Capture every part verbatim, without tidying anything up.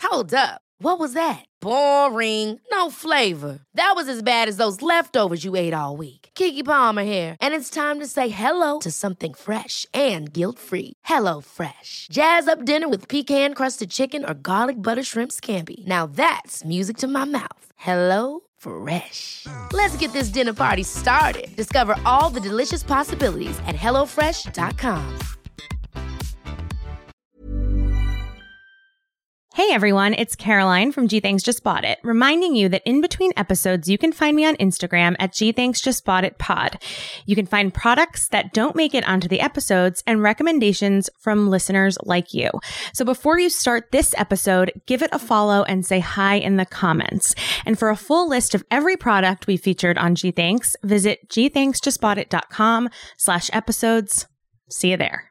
Hold up. What was that? Boring. No flavor. That was as bad as those leftovers you ate all week. Keke Palmer here, and it's time to say hello to something fresh and guilt-free. Hello Fresh. Jazz up dinner with pecan-crusted chicken or garlic butter shrimp scampi. Now that's music to my mouth. Hello Fresh. Let's get this dinner party started. Discover all the delicious possibilities at hello fresh dot com. Hey everyone, it's Caroline from G Thanks Just Bought It, reminding you that in between episodes, you can find me on Instagram at G Thanks Just Bought It Pod. You can find products that don't make it onto the episodes and recommendations from listeners like you. So before you start this episode, give it a follow and say hi in the comments. And for a full list of every product we featured on G Thanks, visit g thanks just bought it dot com slash episodes. See you there.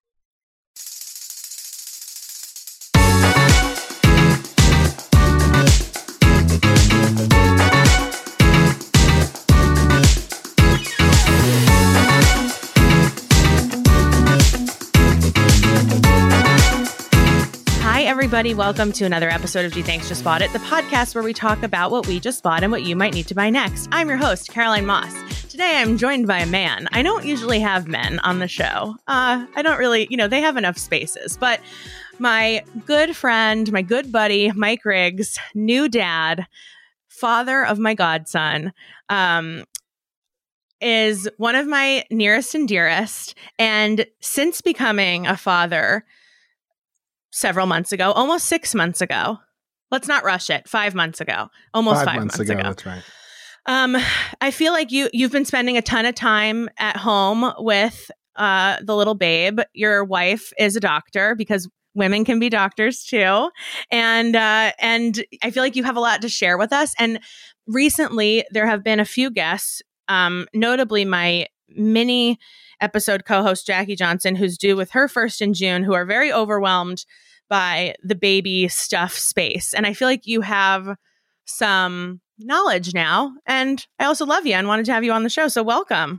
Hi, everybody. Welcome to another episode of G Thanks Just Bought It, the podcast where we talk about what we just bought and what you might need to buy next. I'm your host, Caroline Moss. Today, I'm joined by a man. I don't usually have men on the show. Uh, I don't really, you know, they have enough spaces. But my good friend, my good buddy, Mike Riggs, new dad, father of my godson, um, is one of my nearest and dearest. And since becoming a father several months ago, almost six months ago. Let's not rush it. Five months ago, almost five, five months, months ago. ago. That's right. Um, I feel like you you've been spending a ton of time at home with uh the little babe. Your wife is a doctor because women can be doctors too, and uh, and I feel like you have a lot to share with us. And recently, there have been a few guests, um, notably my mini episode co-host Jackie Johnson, who's due with her first in June, who are very overwhelmed by the baby stuff space. And I feel like you have some knowledge now. And I also love you and wanted to have you on the show. So welcome.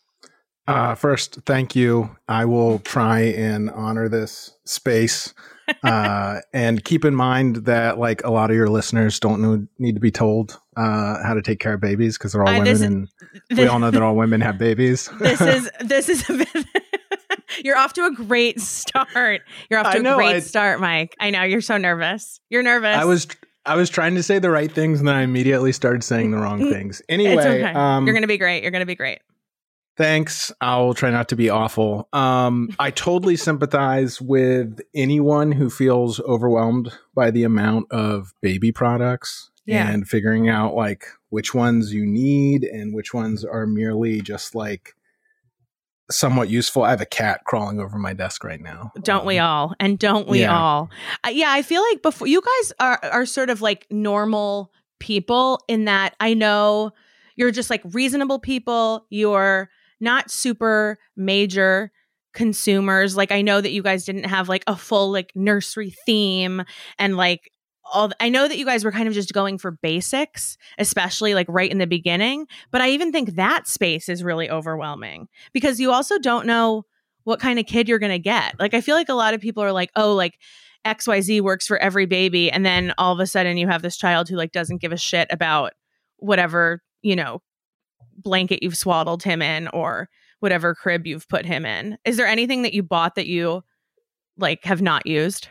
Uh, first, thank you. I will try and honor this space. uh, and keep in mind that like a lot of your listeners don't know, need to be told uh, how to take care of babies because they're all uh, women. Is, and this, we all know that all women have babies. This is, this is, a bit you're off to a great start. You're off to I a know, great I, start, Mike. I know you're so nervous. You're nervous. I was, I was trying to say the right things and then I immediately started saying the wrong things. Anyway, it's okay. um, You're going to be great. You're going to be great. Thanks. I'll try not to be awful. Um, I totally sympathize with anyone who feels overwhelmed by the amount of baby products yeah. and figuring out like which ones you need and which ones are merely just like somewhat useful. I have a cat crawling over my desk right now. Don't um, we all? And don't we yeah. all? Uh, yeah, I feel like before you guys are are sort of like normal people in that I know you're just like reasonable people. You're not super major consumers. Like I know that you guys didn't have like a full like nursery theme and like all. I know that you guys were kind of just going for basics, especially like right in the beginning. But I even think that space is really overwhelming because you also don't know what kind of kid you're going to get. Like I feel like a lot of people are like, oh, like X Y Z works for every baby. And then all of a sudden you have this child who like doesn't give a shit about whatever, you know, blanket you've swaddled him in or whatever crib you've put him in. Is there anything that you bought that you like have not used?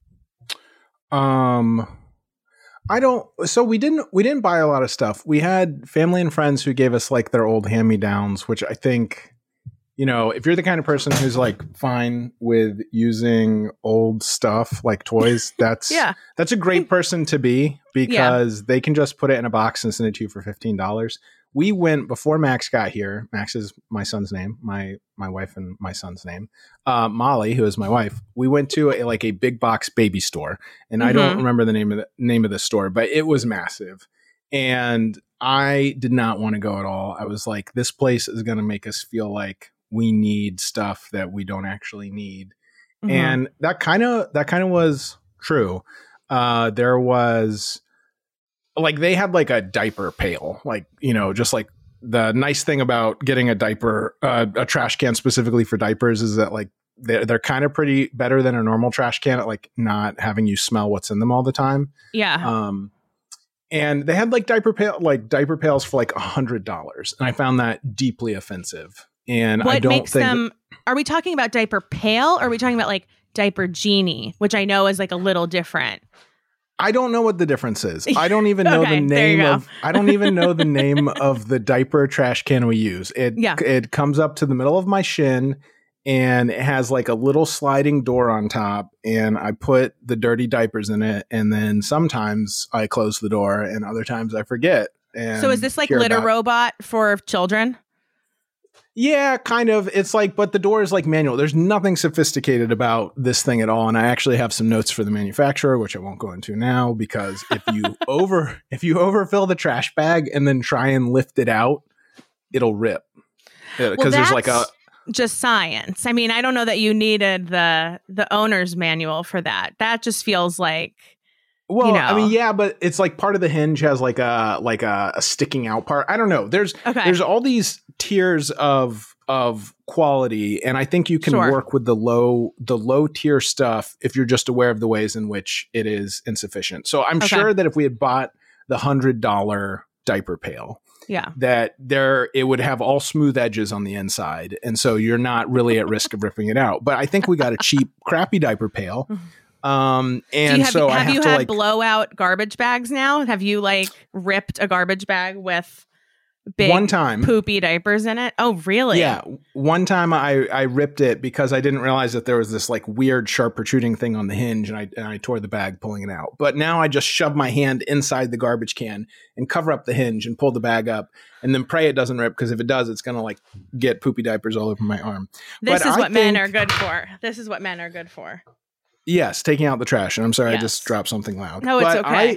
Um, I don't. So we didn't. We didn't buy a lot of stuff. We had family and friends who gave us like their old hand-me-downs, which I think, you know, if you're the kind of person who's like fine with using old stuff like toys, that's yeah. that's a great person to be because yeah. they can just put it in a box and send it to you for fifteen dollars. We went before Max got here. Max is my son's name, my my wife and my son's name. Uh, Molly, who is my wife. We went to a, like a big box baby store, and mm-hmm. I don't remember the name of the name of the store, but it was massive. And I did not want to go at all. I was like, this place is going to make us feel like we need stuff that we don't actually need, mm-hmm. and that kind of that kind of was true. Uh, there was. Like they had like a diaper pail, like, you know, just like the nice thing about getting a diaper, uh, a trash can specifically for diapers is that like they're, they're kind of pretty better than a normal trash can at like not having you smell what's in them all the time. Yeah. Um, and they had like diaper pail, like diaper pails for like a hundred dollars. And I found that deeply offensive. And what I don't makes think them, that, are we talking about diaper pail or are we talking about like diaper genie, which I know is like a little different? I don't know what the difference is. I don't even know okay, the name of, I don't even know the name of the diaper trash can we use. It, yeah. it comes up to the middle of my shin and it has like a little sliding door on top, and I put the dirty diapers in it. And then sometimes I close the door and other times I forget. And so is this like Litter about- Robot for children? Yeah, kind of. It's like, but the door is like manual. There's nothing sophisticated about this thing at all. And I actually have some notes for the manufacturer, which I won't go into now, because if you over, if you overfill the trash bag and then try and lift it out, it'll rip. Because well, there's like a just science. I mean, I don't know that you needed the the owner's manual for that. That just feels like. Well, you know. I mean, yeah, but it's like part of the hinge has like a like a, a sticking out part. I don't know. There's okay. there's all these tiers of of quality, and I think you can sure. work with the low the low tier stuff if you're just aware of the ways in which it is insufficient. So I'm okay. sure that if we had bought the hundred dollar diaper pail, yeah, that there it would have all smooth edges on the inside, and so you're not really at risk of ripping it out. But I think we got a cheap, crappy diaper pail. Um, and Do you have, so have I have you to had like blowout garbage bags now? Have you like ripped a garbage bag with big one time poopy diapers in it? Oh, really? Yeah. One time I, I ripped it because I didn't realize that there was this like weird sharp protruding thing on the hinge, and I, and I tore the bag pulling it out. But now I just shove my hand inside the garbage can and cover up the hinge and pull the bag up and then pray it doesn't rip, because if it does, it's going to like get poopy diapers all over my arm. This but is I what men think, are good for. This is what men are good for. Yes. Taking out the trash. And I'm sorry, yes. I just dropped something loud. No, it's but okay. I,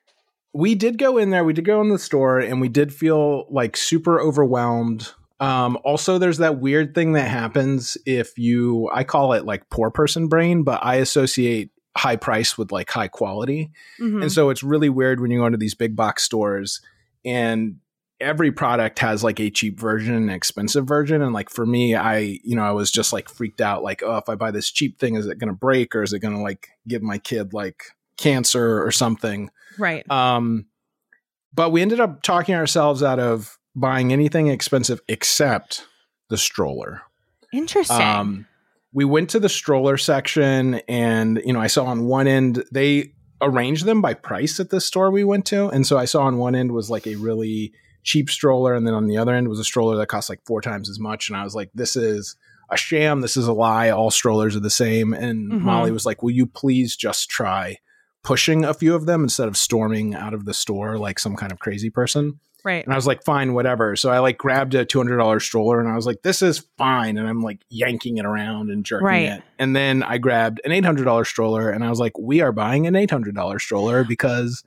we did go in there. We did go in the store and we did feel like super overwhelmed. Um, also, there's that weird thing that happens if you, I call it like poor person brain, but I associate high price with like high quality. Mm-hmm. And so it's really weird when you go into these big box stores and every product has like a cheap version and an expensive version. And like for me, I, you know, I was just like freaked out, like, oh, if I buy this cheap thing, is it going to break, or is it going to like give my kid like cancer or something? Right. Um, but we ended up talking ourselves out of buying anything expensive except the stroller. Interesting. Um, we went to the stroller section, and, you know, I saw on one end, they arranged them by price at the store we went to. And so I saw on one end was like a really cheap stroller, and then on the other end was a stroller that cost like four times as much. And I was like, this is a sham. This is a lie. All strollers are the same. And Mm-hmm. Molly was like, will you please just try pushing a few of them instead of storming out of the store like some kind of crazy person? Right. And I was like, fine, whatever. So I like grabbed a two hundred dollars stroller, and I was like, this is fine. And I'm like yanking it around and jerking right. it. And then I grabbed an eight hundred dollars stroller, and I was like, we are buying an eight hundred dollars stroller because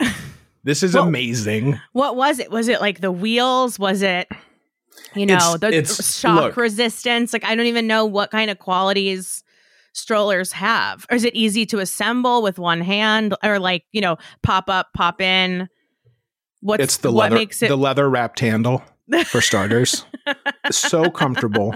this is well, amazing. What was it? Was it like the wheels? Was it, you know, It's- the it's- shock look. resistance? Like, I don't even know what kind of qualities strollers have. Or is it easy to assemble with one hand, or like, you know, pop up, pop in? What's It's the what leather, makes it the leather wrapped handle for starters. So comfortable.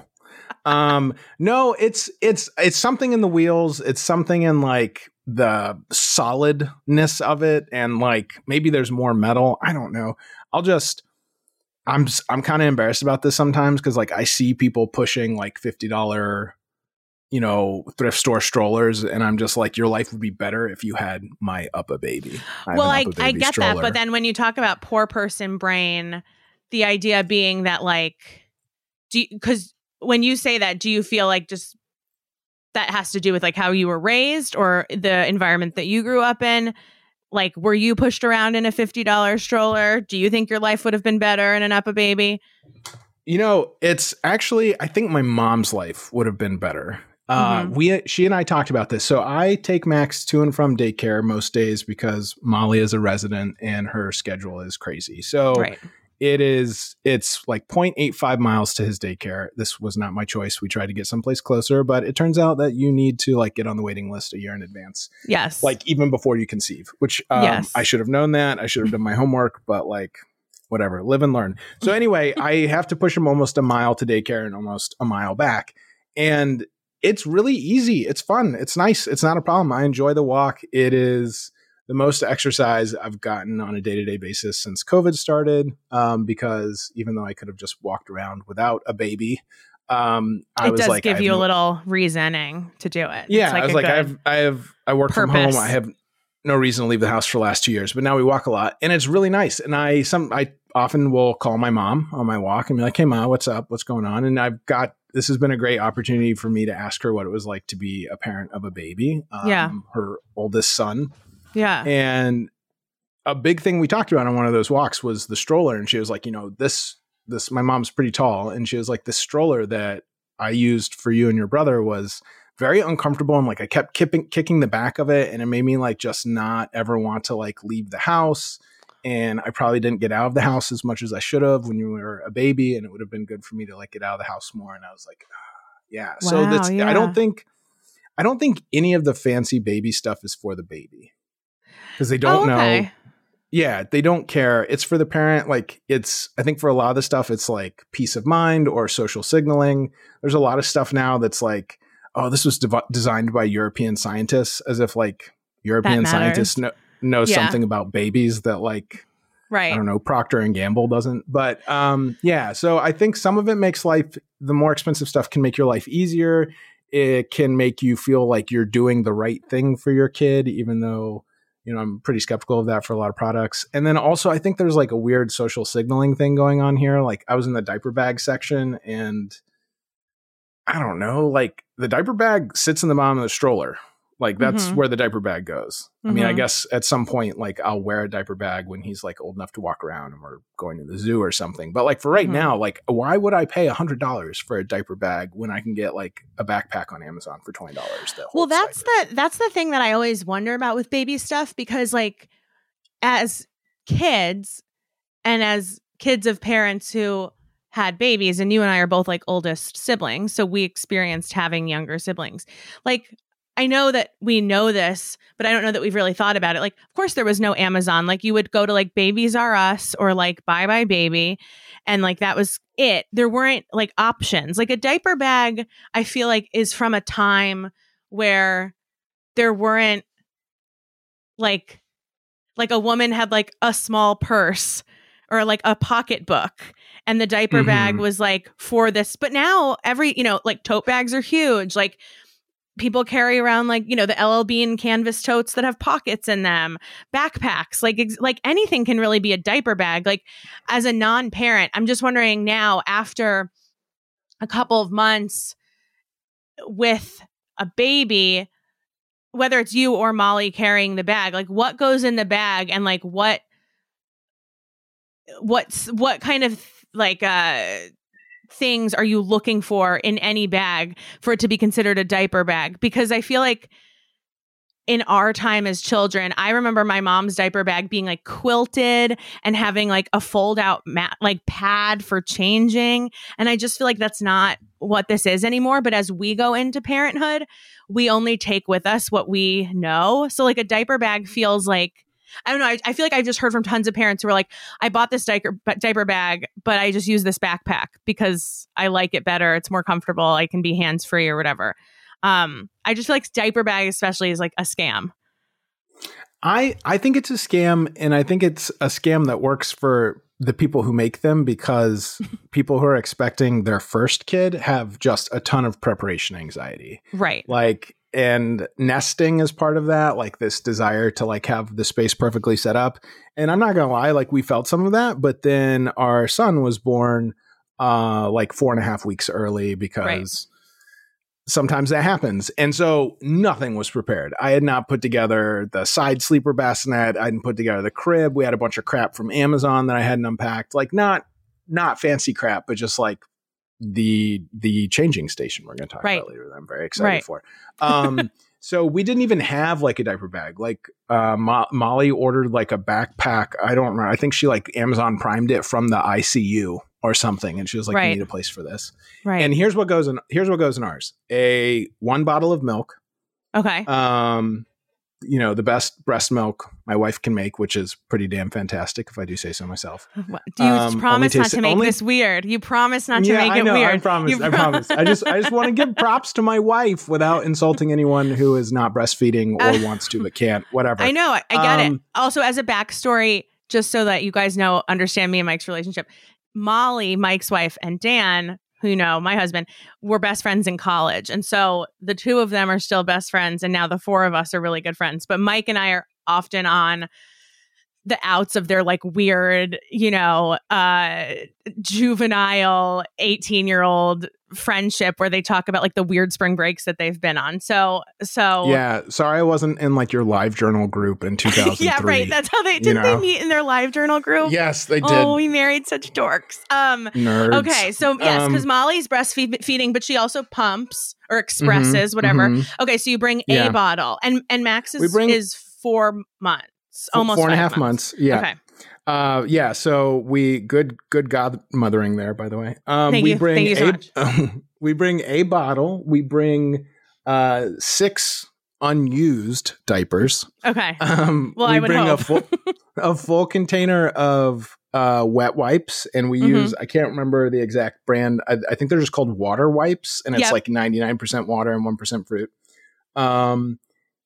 Um, no, it's it's it's something in the wheels. It's something in like the solidness of it, and like maybe there's more metal. I don't know. I'll just I'm just, I'm kind of embarrassed about this sometimes, because like I see people pushing like fifty dollars, you know, thrift store strollers, and I'm just like, your life would be better if you had my Uppa Baby. I have well, an I, Uppa I Baby get stroller. that. But then when you talk about poor person brain, the idea being that like, do because when you say that, do you feel like just that has to do with like how you were raised or the environment that you grew up in? Like, were you pushed around in a fifty dollars stroller? Do you think your life would have been better in an Uppa Baby? You know, it's actually, I think my mom's life would have been better. Uh, Mm-hmm. we, she and I talked about this. So I take Max to and from daycare most days because Molly is a resident and her schedule is crazy. So Right. it is, it's like zero point eight five miles to his daycare. This was not my choice. We tried to get someplace closer, but it turns out that you need to like get on the waiting list a year in advance. Yes. Like even before you conceive, which um, Yes. I should have known that. I should have done my homework, but like, whatever, live and learn. So anyway, I have to push him almost a mile to daycare and almost a mile back. And it's really easy. It's fun. It's nice. It's not a problem. I enjoy the walk. It is the most exercise I've gotten on a day-to-day basis since COVID started, um, because even though I could have just walked around without a baby, um, I it was does like, give you no, a little reasoning to do it. Yeah, it's like I was like, I have, I have, I work purpose. from home. I have no reason to leave the house for the last two years, but now we walk a lot, and it's really nice. And I, some, I often will call my mom on my walk and be like, "Hey, Ma, what's up? What's going on?" And I've got this has been a great opportunity for me to ask her what it was like to be a parent of a baby. Um, yeah, her oldest son. Yeah, and a big thing we talked about on one of those walks was the stroller. And she was like, you know, this, this, my mom's pretty tall. And she was like, this stroller that I used for you and your brother was very uncomfortable. And like, I kept kipping, kicking the back of it. And it made me like, just not ever want to like leave the house. And I probably didn't get out of the house as much as I should have when you were a baby. And it would have been good for me to like get out of the house more. And I was like, ah, yeah. Wow, so that's, yeah. I don't think, I don't think any of the fancy baby stuff is for the baby. Because they don't oh, okay. know. Yeah, they don't care. It's for the parent. Like it's, I think for a lot of the stuff, it's like peace of mind or social signaling. There's a lot of stuff now that's like, oh, this was dev- designed by European scientists, as if like European scientists know, know yeah. something about babies that like, right. I don't know, Procter and Gamble doesn't. But um, yeah, so I think some of it makes life, the more expensive stuff can make your life easier. It can make you feel like you're doing the right thing for your kid, even though, you know, I'm pretty skeptical of that for a lot of products. And then also I think there's like a weird social signaling thing going on here. Like I was in the diaper bag section and I don't know, like the diaper bag sits in the bottom of the stroller. Like that's mm-hmm. where the diaper bag goes. Mm-hmm. I mean, I guess at some point, like I'll wear a diaper bag when he's like old enough to walk around and we're going to the zoo or something. But like for right mm-hmm. now, like why would I pay a hundred dollars for a diaper bag when I can get like a backpack on Amazon for twenty dollars? That well, that's diaper. the, that's the thing that I always wonder about with baby stuff, because like as kids and as kids of parents who had babies, and you and I are both like oldest siblings, so we experienced having younger siblings. Like, I know that we know this, but I don't know that we've really thought about it. Like, of course, there was no Amazon. Like, you would go to like Babies R Us or like Buy Buy Baby, and like that was it. There weren't like options. Like a diaper bag, I feel like is from a time where there weren't like like a woman had like a small purse or like a pocketbook, and the diaper mm-hmm. bag was like for this. But now every, you know, like tote bags are huge. Like people carry around like, you know, the L L Bean canvas totes that have pockets in them, backpacks, like, ex- like anything can really be a diaper bag. Like as a non-parent, I'm just wondering now, after a couple of months with a baby, whether it's you or Molly carrying the bag, like what goes in the bag, and like what, what's, what kind of like, uh, things are you looking for in any bag for it to be considered a diaper bag? Because I feel like in our time as children, I remember my mom's diaper bag being like quilted and having like a fold out mat, like pad for changing. And I just feel like that's not what this is anymore. But as we go into parenthood, we only take with us what we know. So like a diaper bag feels like, I don't know. I, I feel like I've just heard from tons of parents who are like, I bought this diaper, diaper bag, but I just use this backpack because I like it better. It's more comfortable. I can be hands free or whatever. Um, I just feel like diaper bag especially is like a scam. I, I think it's a scam, and I think it's a scam that works for the people who make them, because people who are expecting their first kid have just a ton of preparation anxiety. Right. Like, and nesting is part of that, like this desire to like have the space perfectly set up. And I'm not going to lie, like we felt some of that, but then our son was born uh, like four and a half weeks early because right. sometimes that happens. And so nothing was prepared. I had not put together the side sleeper bassinet. I hadn't put together the crib. We had a bunch of crap from Amazon that I hadn't unpacked, like not, not fancy crap, but just like the the changing station we're going to talk right. about later that I'm very excited right. for. Um, so we didn't even have like a diaper bag. Like uh, Mo- Molly ordered like a backpack. I don't remember. I think she like Amazon primed it from the I C U or something. And she was like, right. we need a place for this. Right. And here's what goes in, here's what goes in ours. A one bottle of milk. Okay. Um, you know, the best breast milk my wife can make, which is pretty damn fantastic, if I do say so myself. What, do you um, promise not to make only, this weird? You promise not to yeah, make I it know, weird. I promise. You I pro- promise. I just, I just want to give props to my wife without insulting anyone who is not breastfeeding or uh, wants to but can't. Whatever. I know. I get um, it. Also, as a backstory, just so that you guys know, understand me and Mike's relationship. Molly, Mike's wife, and Dan, who you know, my husband, were best friends in college. And so the two of them are still best friends. And now the four of us are really good friends. But Mike and I are often on the outs of their like weird, you know, uh, juvenile eighteen year old friendship where they talk about like the weird spring breaks that they've been on. So, so yeah, sorry I wasn't in like your live journal group in two thousand three. Yeah, right. That's how they, didn't know? They meet in their live journal group? Yes, they did. Oh, we married such dorks. Um, Nerds. Okay, so yes, because um, Molly's breastfeeding, but she also pumps or expresses, mm-hmm, whatever. Mm-hmm. Okay, so you bring yeah. a bottle and, and Max's bring, is four months. Almost four and a half months. months. Yeah. Okay. Uh, yeah. So we good, good godmothering there, by the way. Um, Thank we you. bring Thank you so a, much. Um, we bring a bottle. We bring uh, six unused diapers. Okay. Um, well, we I would bring hope. a full, a full container of uh, wet wipes, and we mm-hmm. use, I can't remember the exact brand. I, I think they're just called water wipes, and it's yep. like ninety-nine percent water and one percent fruit. Um,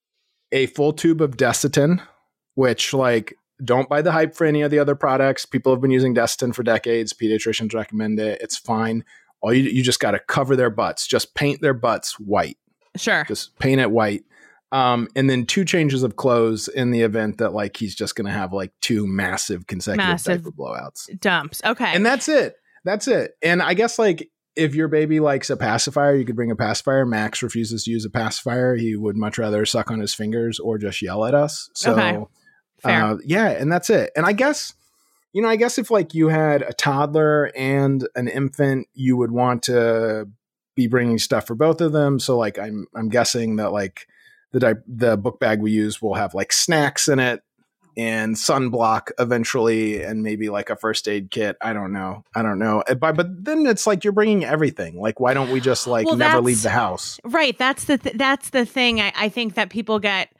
a full tube of Desitin, which like don't buy the hype for any of the other products. People have been using Desitin for decades. Pediatricians recommend it. It's fine. All you you just got to cover their butts. Just paint their butts white. Sure. Just paint it white. Um, and then two changes of clothes in the event that like he's just going to have like two massive consecutive massive diaper blowouts. Dumps. Okay. And that's it. That's it. And I guess like if your baby likes a pacifier, you could bring a pacifier. Max refuses to use a pacifier. He would much rather suck on his fingers or just yell at us. So, okay. Fair. Uh, yeah, and that's it. And I guess, you know, I guess if like you had a toddler and an infant, you would want to be bringing stuff for both of them. So like, I'm, I'm guessing that like the, di- the book bag we use will have like snacks in it and sunblock eventually, and maybe like a first aid kit. I don't know. I don't know. But, but then it's like you're bringing everything. Like, why don't we just like well, never leave the house? Right. That's the th- that's the thing. I, I think that people get,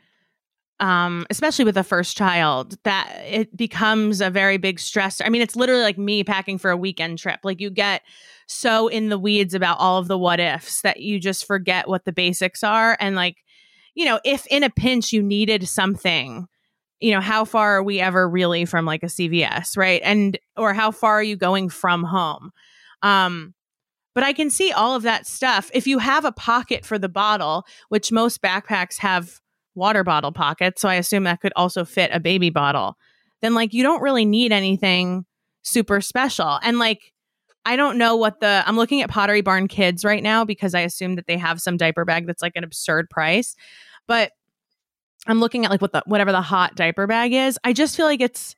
um, especially with a first child, that it becomes a very big stress. I mean, it's literally like me packing for a weekend trip. Like you get so in the weeds about all of the what ifs that you just forget what the basics are. And like, you know, if in a pinch you needed something, you know, how far are we ever really from like a C V S, right? And, or how far are you going from home? Um, but I can see all of that stuff. If you have a pocket for the bottle, which most backpacks have water bottle pockets, so I assume that could also fit a baby bottle, then like you don't really need anything super special. And like, I don't know what the, I'm looking at Pottery Barn Kids right now because I assume that they have some diaper bag that's like an absurd price, but I'm looking at like what the whatever the hot diaper bag is. I just feel like it's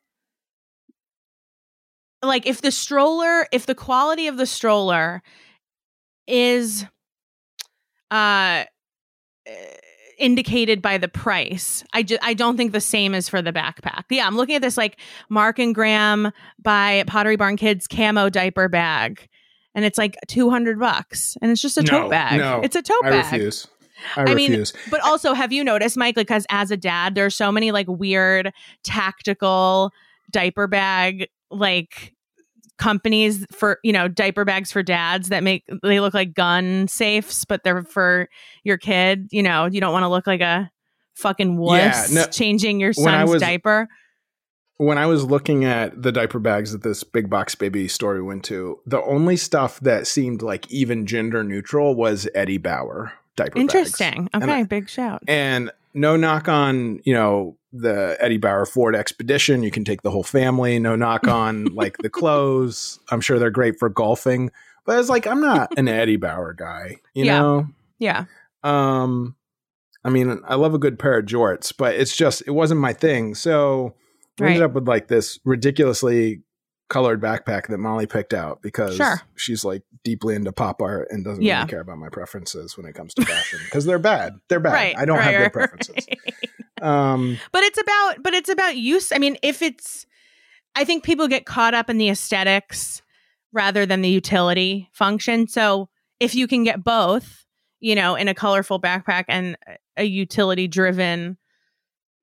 like if the stroller, if the quality of the stroller is uh indicated by the price, I just I don't think the same is for the backpack. Yeah, I'm looking at this like Mark and Graham by Pottery Barn Kids camo diaper bag, and it's like two hundred bucks, and it's just a no, tote bag. No, it's a tote I bag. Refuse. I, I refuse. mean, but also, have you noticed, Mike, because as a dad, there's so many like weird tactical diaper bag like companies for, you know, diaper bags for dads that make, they look like gun safes, but they're for your kid. You know, you don't want to look like a fucking wuss yeah, no, changing your son's was, diaper. When I was looking at the diaper bags that this big box baby store we went to, the only stuff that seemed like even gender neutral was Eddie Bauer diaper Interesting. bags. Okay, I, big shout. And no knock on, you know, the Eddie Bauer Ford Expedition. You can take the whole family. No knock on like the clothes. I'm sure they're great for golfing. But it's like, I'm not an Eddie Bauer guy, you yeah. know? Yeah. Um, I mean, I love a good pair of jorts, but it's just, it wasn't my thing. So I right. ended up with like this ridiculously colored backpack that Molly picked out because sure. she's like deeply into pop art and doesn't yeah. really care about my preferences when it comes to fashion because they're bad. They're bad. Right, I don't right, have right, good preferences. Right. Um, but it's about, but it's about use. I mean, if it's, I think people get caught up in the aesthetics rather than the utility function. So if you can get both, you know, in a colorful backpack and a utility driven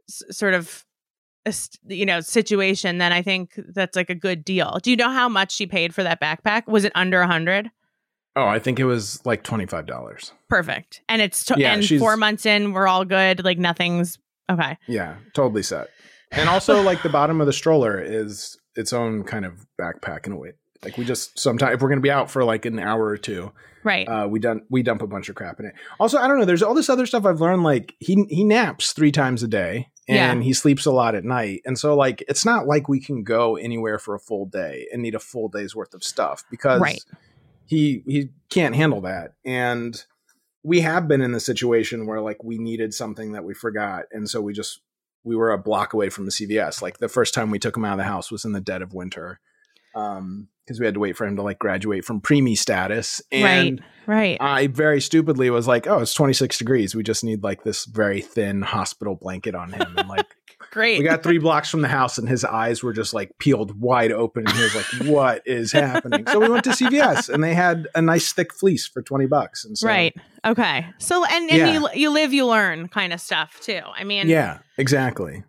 s- sort of a, you know, situation, then I think that's like a good deal. Do you know how much she paid for that backpack? Was it under a hundred? Oh, I think it was like twenty-five dollars. Perfect. And it's to- Yeah, and she's- four months in, we're all good. Like nothing's okay. Yeah, totally set. And also, like the bottom of the stroller is its own kind of backpack in a way. Like we just sometimes if we're going to be out for like an hour or two, right? Uh, we done we dump a bunch of crap in it. Also, I don't know. There's all this other stuff I've learned. Like he he naps three times a day, and Yeah. he sleeps a lot at night. And so like it's not like we can go anywhere for a full day and need a full day's worth of stuff because Right. he he can't handle that. And we have been in the situation where like we needed something that we forgot, and so we just we were a block away from the C V S. Like the first time we took him out of the house was in the dead of winter. Um, because we had to wait for him to like graduate from preemie status. And right, right. I very stupidly was like, oh, it's twenty-six degrees. We just need like this very thin hospital blanket on him. And like, Great. we got three blocks from the house and his eyes were just like peeled wide open. And he was like, what is happening? So we went to C V S and they had a nice thick fleece for twenty bucks. And so, Right. Okay. So, and, and Yeah. you, you live, you learn kind of stuff too. I mean, yeah, exactly.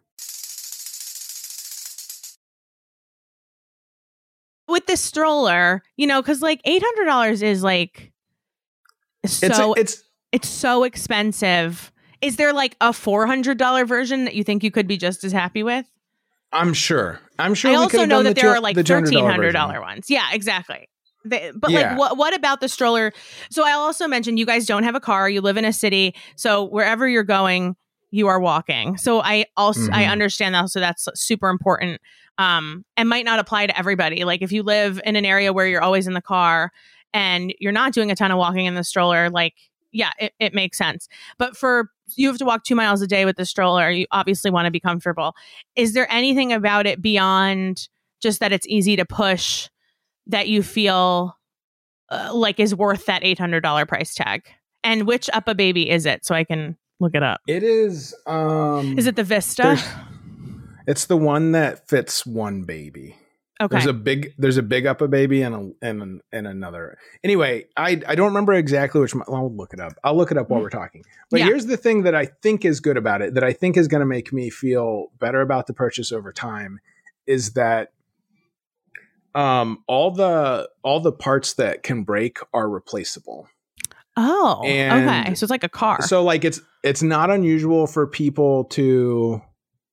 with this stroller, you know, because like eight hundred dollars is like so It's, a, it's, it's so expensive. Is there like a four hundred dollars version that you think you could be just as happy with? I'm sure. I'm sure. I we also could've know done that the there two- are like the thirteen hundred dollars version. ones. Yeah, exactly. They, but Yeah. like, what what about the stroller? So I also mentioned you guys don't have a car. You live in a city, so wherever you're going, you are walking. So I also I Mhm. understand that. So that's super important. Um, and might not apply to everybody. Like if you live in an area where you're always in the car and you're not doing a ton of walking in the stroller, like yeah, it, it makes sense. But for you have to walk two miles a day with the stroller. You obviously want to be comfortable. Is there anything about it beyond just that it's easy to push that you feel uh, like is worth that eight hundred dollars price tag? And which Uppa Baby is it? So I can look it up. It is. Um, Is it the Vista? there's- It's the one that fits one baby. Okay. There's a big there's a big Uppa Baby and a and and another. Anyway, I I don't remember exactly which. I'll look it up. I'll look it up while we're talking. But Yeah. here's the thing that I think is good about it, that I think is going to make me feel better about the purchase over time, is that um all the all the parts that can break are replaceable. Oh, And okay. So it's like a car. So like it's it's not unusual for people to.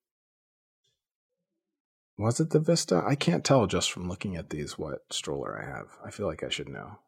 Was it the Vista? I can't tell just from looking at these what stroller I have. I feel like I should know.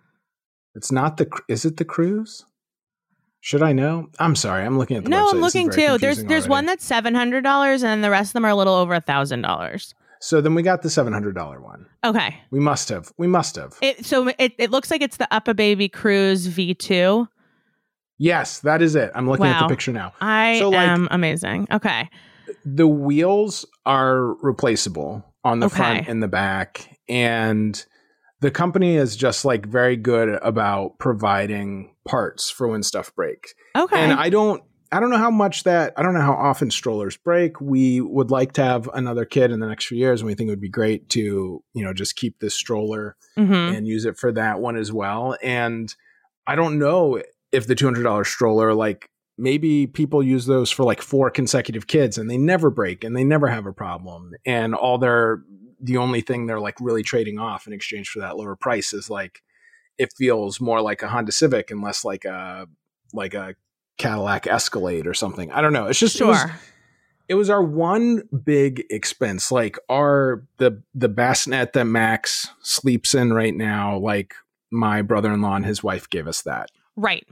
It's not the. Is it the Cruise? Should I know? I'm sorry. I'm looking at the no, website. I'm This is looking very too. There's confusing there's already. one that's seven hundred dollars, and then the rest of them are a little over a thousand dollars. So then we got the seven hundred dollars one. Okay. We must have. We must have. It so it, it looks like it's the Uppa Baby Cruise V two. Yes, that is it. I'm looking at Wow. the picture now. I So, like- am amazing. Okay. The wheels are replaceable on the Okay. front and the back, and the company is just like very good about providing parts for when stuff breaks. Okay. And I don't I don't know how much that I don't know how often strollers break. We would like to have another kid in the next few years, and we think it would be great to, you know, just keep this stroller Mhm. and use it for that one as well. And I don't know if the two hundred dollars stroller, like maybe people use those for like four consecutive kids and they never break and they never have a problem. And all they're, the only thing they're like really trading off in exchange for that lower price is like, it feels more like a Honda Civic and less like a, like a Cadillac Escalade or something. I don't know. It's just, Sure. it was, it was our one big expense. Like our, the, the bassinet that Max sleeps in right now, like my brother-in-law and his wife gave us that. Right.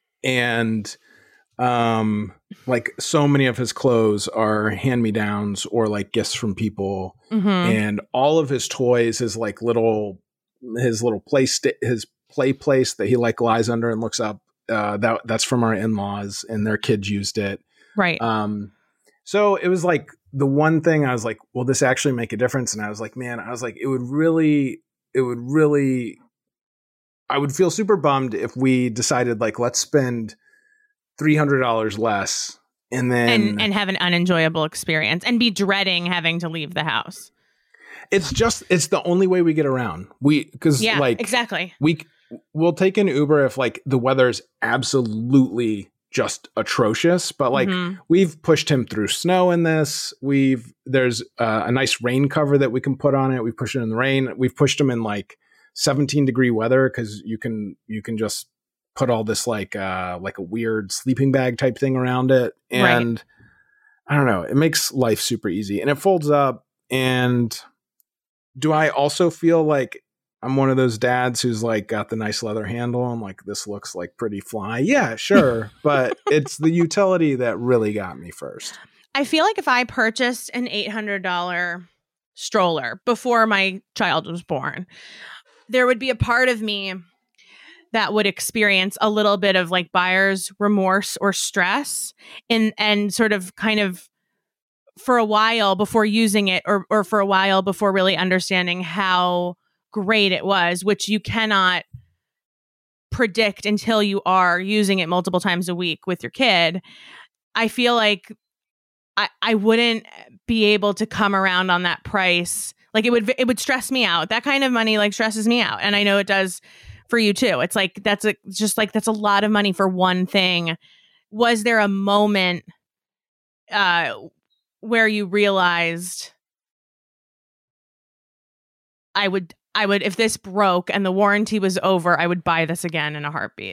And um like so many of his clothes are hand-me-downs or like gifts from people, Mhm. and all of his toys, his like little his little play st- his play place that he like lies under and looks up, uh that that's from our in-laws, and their kids used it. Right. Um so it was like the one thing I was like, will this actually make a difference? And I was like, man, I was like, it would really it would really I would feel super bummed if we decided like, let's spend three hundred dollars less and then and and have an unenjoyable experience and be dreading having to leave the house. it's just it's the only way we get around. We because Yeah, like exactly. we we'll take an Uber if like the weather's absolutely just atrocious, but like Mhm. we've pushed him through snow in this. We've there's uh, a nice rain cover that we can put on it. We push it in the rain. We've pushed him in like seventeen degree weather because you can you can just put all this like uh, like a weird sleeping bag type thing around it, and Right. I don't know. It makes life super easy, and it folds up. And do I also feel like I'm one of those dads who's like got the nice leather handle? I'm like, this looks like pretty fly. Yeah, sure. But it's the utility that really got me first. I feel like if I purchased an eight hundred dollars stroller before my child was born, there would be a part of me that would experience a little bit of like buyer's remorse or stress and and sort of kind of for a while before using it or or for a while before really understanding how great it was, which you cannot predict until you are using it multiple times a week with your kid. I feel like I, I wouldn't be able to come around on that price. Like it would it would stress me out. That kind of money like stresses me out. And I know it does for you too. It's like that's a just like that's a lot of money for one thing. Was there a moment uh where you realized I would I would if this broke and the warranty was over, I would buy this again in a heartbeat?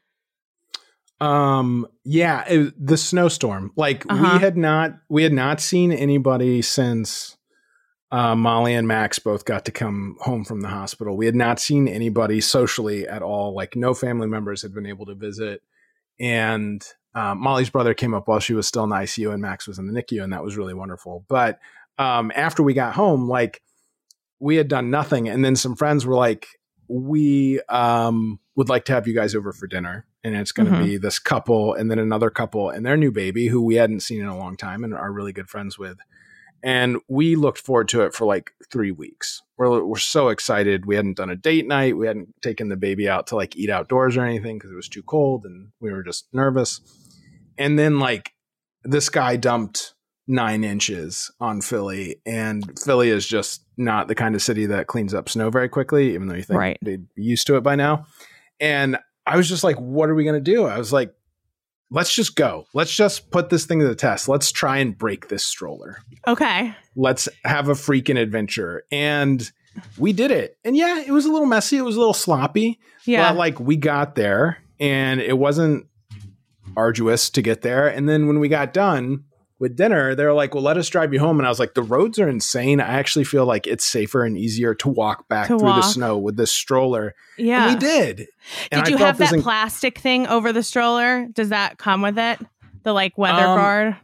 Um, yeah, it, the snowstorm. Like Uh-huh. we had not we had not seen anybody since uh, Molly and Max both got to come home from the hospital. We had not seen anybody socially at all. Like no family members had been able to visit. And um, Molly's brother came up while she was still in the I C U and Max was in the N I C U, and that was really wonderful. But um, after we got home, like we had done nothing. And then some friends were like, we um, would like to have you guys over for dinner. And it's going to Mhm. be this couple and then another couple and their new baby who we hadn't seen in a long time and are really good friends with. And we looked forward to it for like three weeks. We're, we're so excited. We hadn't done a date night. We hadn't taken the baby out to like eat outdoors or anything because it was too cold and we were just nervous. And then like this guy dumped nine inches on Philly, and Philly is just not the kind of city that cleans up snow very quickly, even though you think Right. they'd be used to it by now. And I was just like, what are we going to do? I was like, let's just go. Let's just put this thing to the test. Let's try and break this stroller. Okay. Let's have a freaking adventure. And we did it. And yeah, it was a little messy. It was a little sloppy. Yeah. But like we got there and it wasn't arduous to get there. And then when we got done with dinner, they were like, well, let us drive you home. And I was like, the roads are insane. I actually feel like it's safer and easier to walk back To through walk. the snow with this stroller. Yeah. And we did. And Did you I felt have this that in- plastic thing over the stroller? Does that come with it? The like weather Um, guard?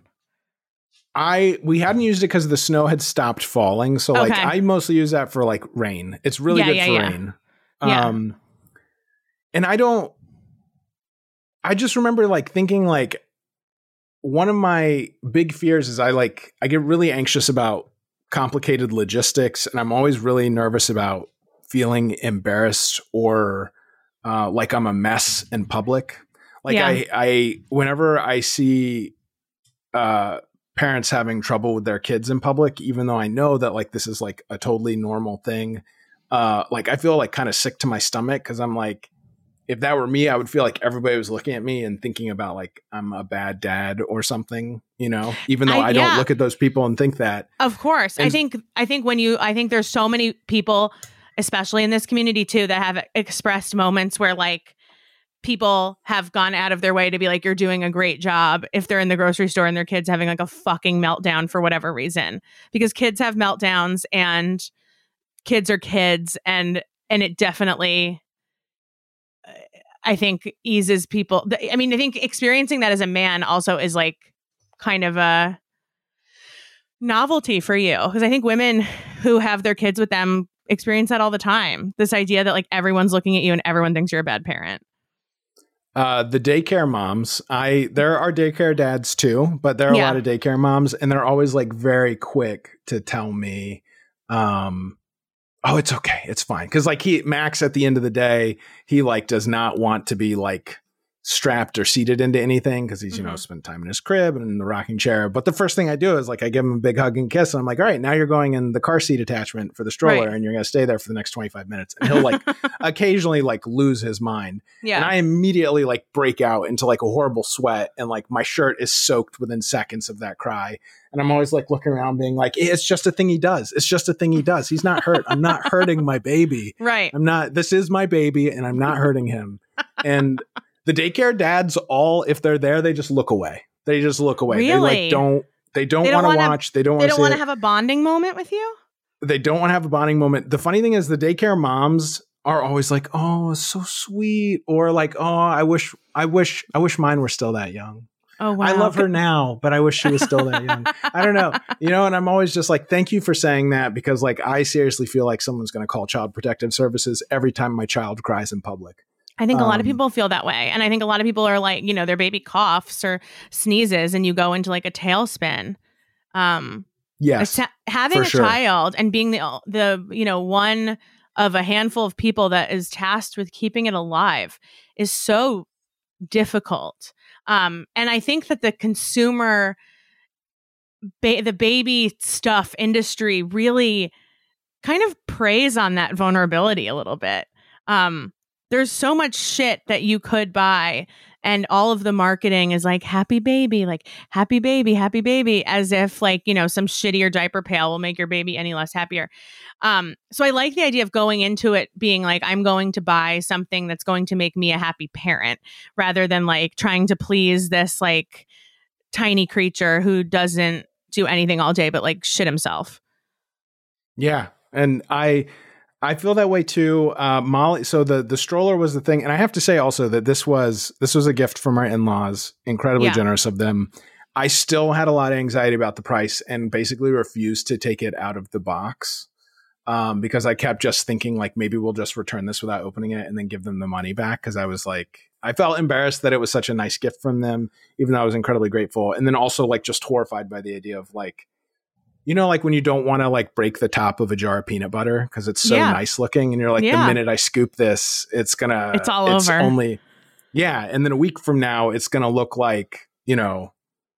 I we hadn't used it because the snow had stopped falling. So like Okay. I mostly use that for like rain. It's really Yeah, good yeah, for yeah. rain. Yeah. Um and I don't I just remember like thinking like one of my big fears is I like I get really anxious about complicated logistics, and I'm always really nervous about feeling embarrassed or uh, like I'm a mess in public. Like Yeah. I, I, whenever I see uh, parents having trouble with their kids in public, even though I know that like this is like a totally normal thing, uh, like I feel like kind of sick to my stomach because I'm like, if that were me, I would feel like everybody was looking at me and thinking about like I'm a bad dad or something, you know, even though I- I, don't yeah. look at those people and think that. Of course. I And- think I think when you I think there's so many people, especially in this community too, that have expressed moments where like people have gone out of their way to be like, you're doing a great job if they're in the grocery store and their kids having like a fucking meltdown for whatever reason. Because kids have meltdowns and kids are kids, and and it definitely I think eases people. I mean, I think experiencing that as a man also is like kind of a novelty for you, because I think women who have their kids with them experience that all the time. This idea that like everyone's looking at you and everyone thinks you're a bad parent. Uh, the daycare moms, I there are daycare dads too, but there are Yeah. a lot of daycare moms, and they're always like very quick to tell me, um, "Oh, it's okay, it's fine." Because like he Max, at the end of the day, he like does not want to be like strapped or seated into anything because he's, you know, Mhm. spent time in his crib and in the rocking chair. But the first thing I do is like, I give him a big hug and kiss. And I'm like, all right, now you're going in the car seat attachment for the stroller Right. and you're going to stay there for the next twenty-five minutes. And he'll like occasionally like lose his mind. Yeah. And I immediately like break out into like a horrible sweat and like my shirt is soaked within seconds of that cry. And I'm always like looking around being like, it's just a thing he does. It's just a thing he does. He's not hurt. I'm not hurting my baby. Right. I'm not, this is my baby and I'm not hurting him. And the daycare dads all, if they're there, they just look away. They just look away. They Really? like don't, they don't, They don't want to wanna- watch. They don't They want don't to want to have a bonding moment with you? They don't want to have a bonding moment. The funny thing is the daycare moms are always like, oh, it's so sweet. Or like, oh, I wish, I wish, I wish mine were still that young. Oh, wow. I love her now, but I wish she was still that young. I don't know. You know, and I'm always just like, thank you for saying that because like, I seriously feel like someone's going to call Child Protective Services every time my child cries in public. I think a lot of Um, people feel that way. And I think a lot of people are like, you know, their baby coughs or sneezes and you go into like a tailspin. Um, Yes. it's- having for a sure. child and being the, the, you know, one of a handful of people that is tasked with keeping it alive is so difficult. Um, and I think that the consumer, ba- the baby stuff industry really kind of preys on that vulnerability a little bit. Um, there's so much shit that you could buy and all of the marketing is like happy baby, like happy baby, happy baby, as if like, you know, some shittier diaper pail will make your baby any less happier. Um, so I like the idea of going into it being like, I'm going to buy something that's going to make me a happy parent rather than like trying to please this like tiny creature who doesn't do anything all day but like shit himself. Yeah. And I, I feel that way too. Uh, Molly. So the, the stroller was the thing. And I have to say also that this was, this was a gift from our in-laws, incredibly Yeah. generous of them. I still had a lot of anxiety about the price and basically refused to take it out of the box. Um, because I kept just thinking like, maybe we'll just return this without opening it and then give them the money back. Cause I was like, I felt embarrassed that it was such a nice gift from them, even though I was incredibly grateful. And then also like just horrified by the idea of like, you know, like when you don't want to like break the top of a jar of peanut butter because it's so Yeah. nice looking. And you're like, Yeah. the minute I scoop this, it's going to, It's all over. Only, yeah. And then a week from now, it's going to look like, you know,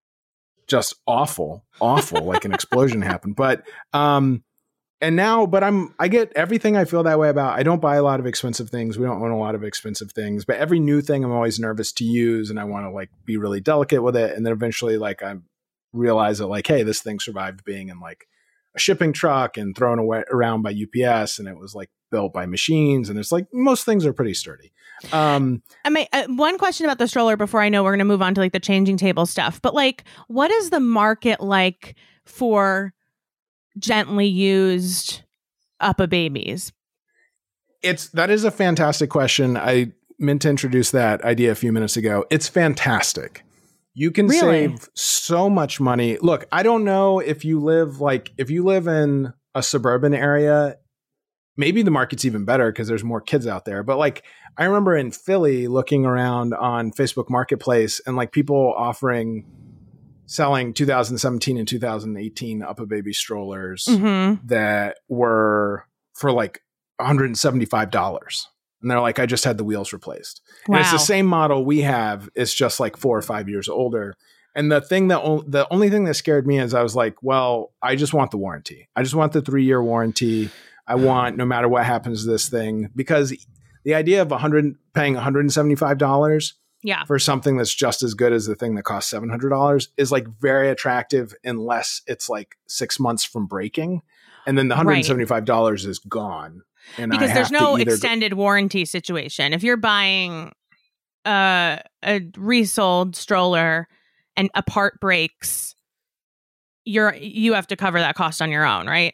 just awful, awful, like an explosion happened. But, um, and now, but I'm, I get everything I feel that way about. I don't buy a lot of expensive things. We don't own a lot of expensive things, but every new thing I'm always nervous to use and I want to like be really delicate with it. And then eventually like I realize that like, hey, this thing survived being in like a shipping truck and thrown away around by U P S. And it was like built by machines. And it's like, most things are pretty sturdy. Um, I mean, uh, one question about the stroller before I know we're going to move on to like the changing table stuff, but like, what is the market like for gently used Uppa babies? It's that is a fantastic question. I meant to introduce that idea a few minutes ago. It's fantastic. You can Really? save so much money. Look, I don't know if you live like if you live in a suburban area, maybe the market's even better because there's more kids out there. But like I remember in Philly looking around on Facebook Marketplace and like people offering selling two thousand seventeen and two thousand eighteen Uppa baby strollers Mm-hmm. that were for like one hundred seventy-five dollars. And they're like, I just had the wheels replaced. Wow. And it's the same model we have. It's just like four or five years older. And the thing that, o- the only thing that scared me is I was like, well, I just want the warranty. I just want the three year warranty. I want, no matter what happens to this thing, because the idea of one hundred paying one hundred seventy-five dollars Yeah. for something that's just as good as the thing that costs seven hundred dollars is like very attractive unless it's like six months from breaking. And then the one hundred seventy-five dollars is gone. And Because I there's have to no either- extended warranty situation. If you're buying uh, a resold stroller and a part breaks, you're you have to cover that cost on your own, right?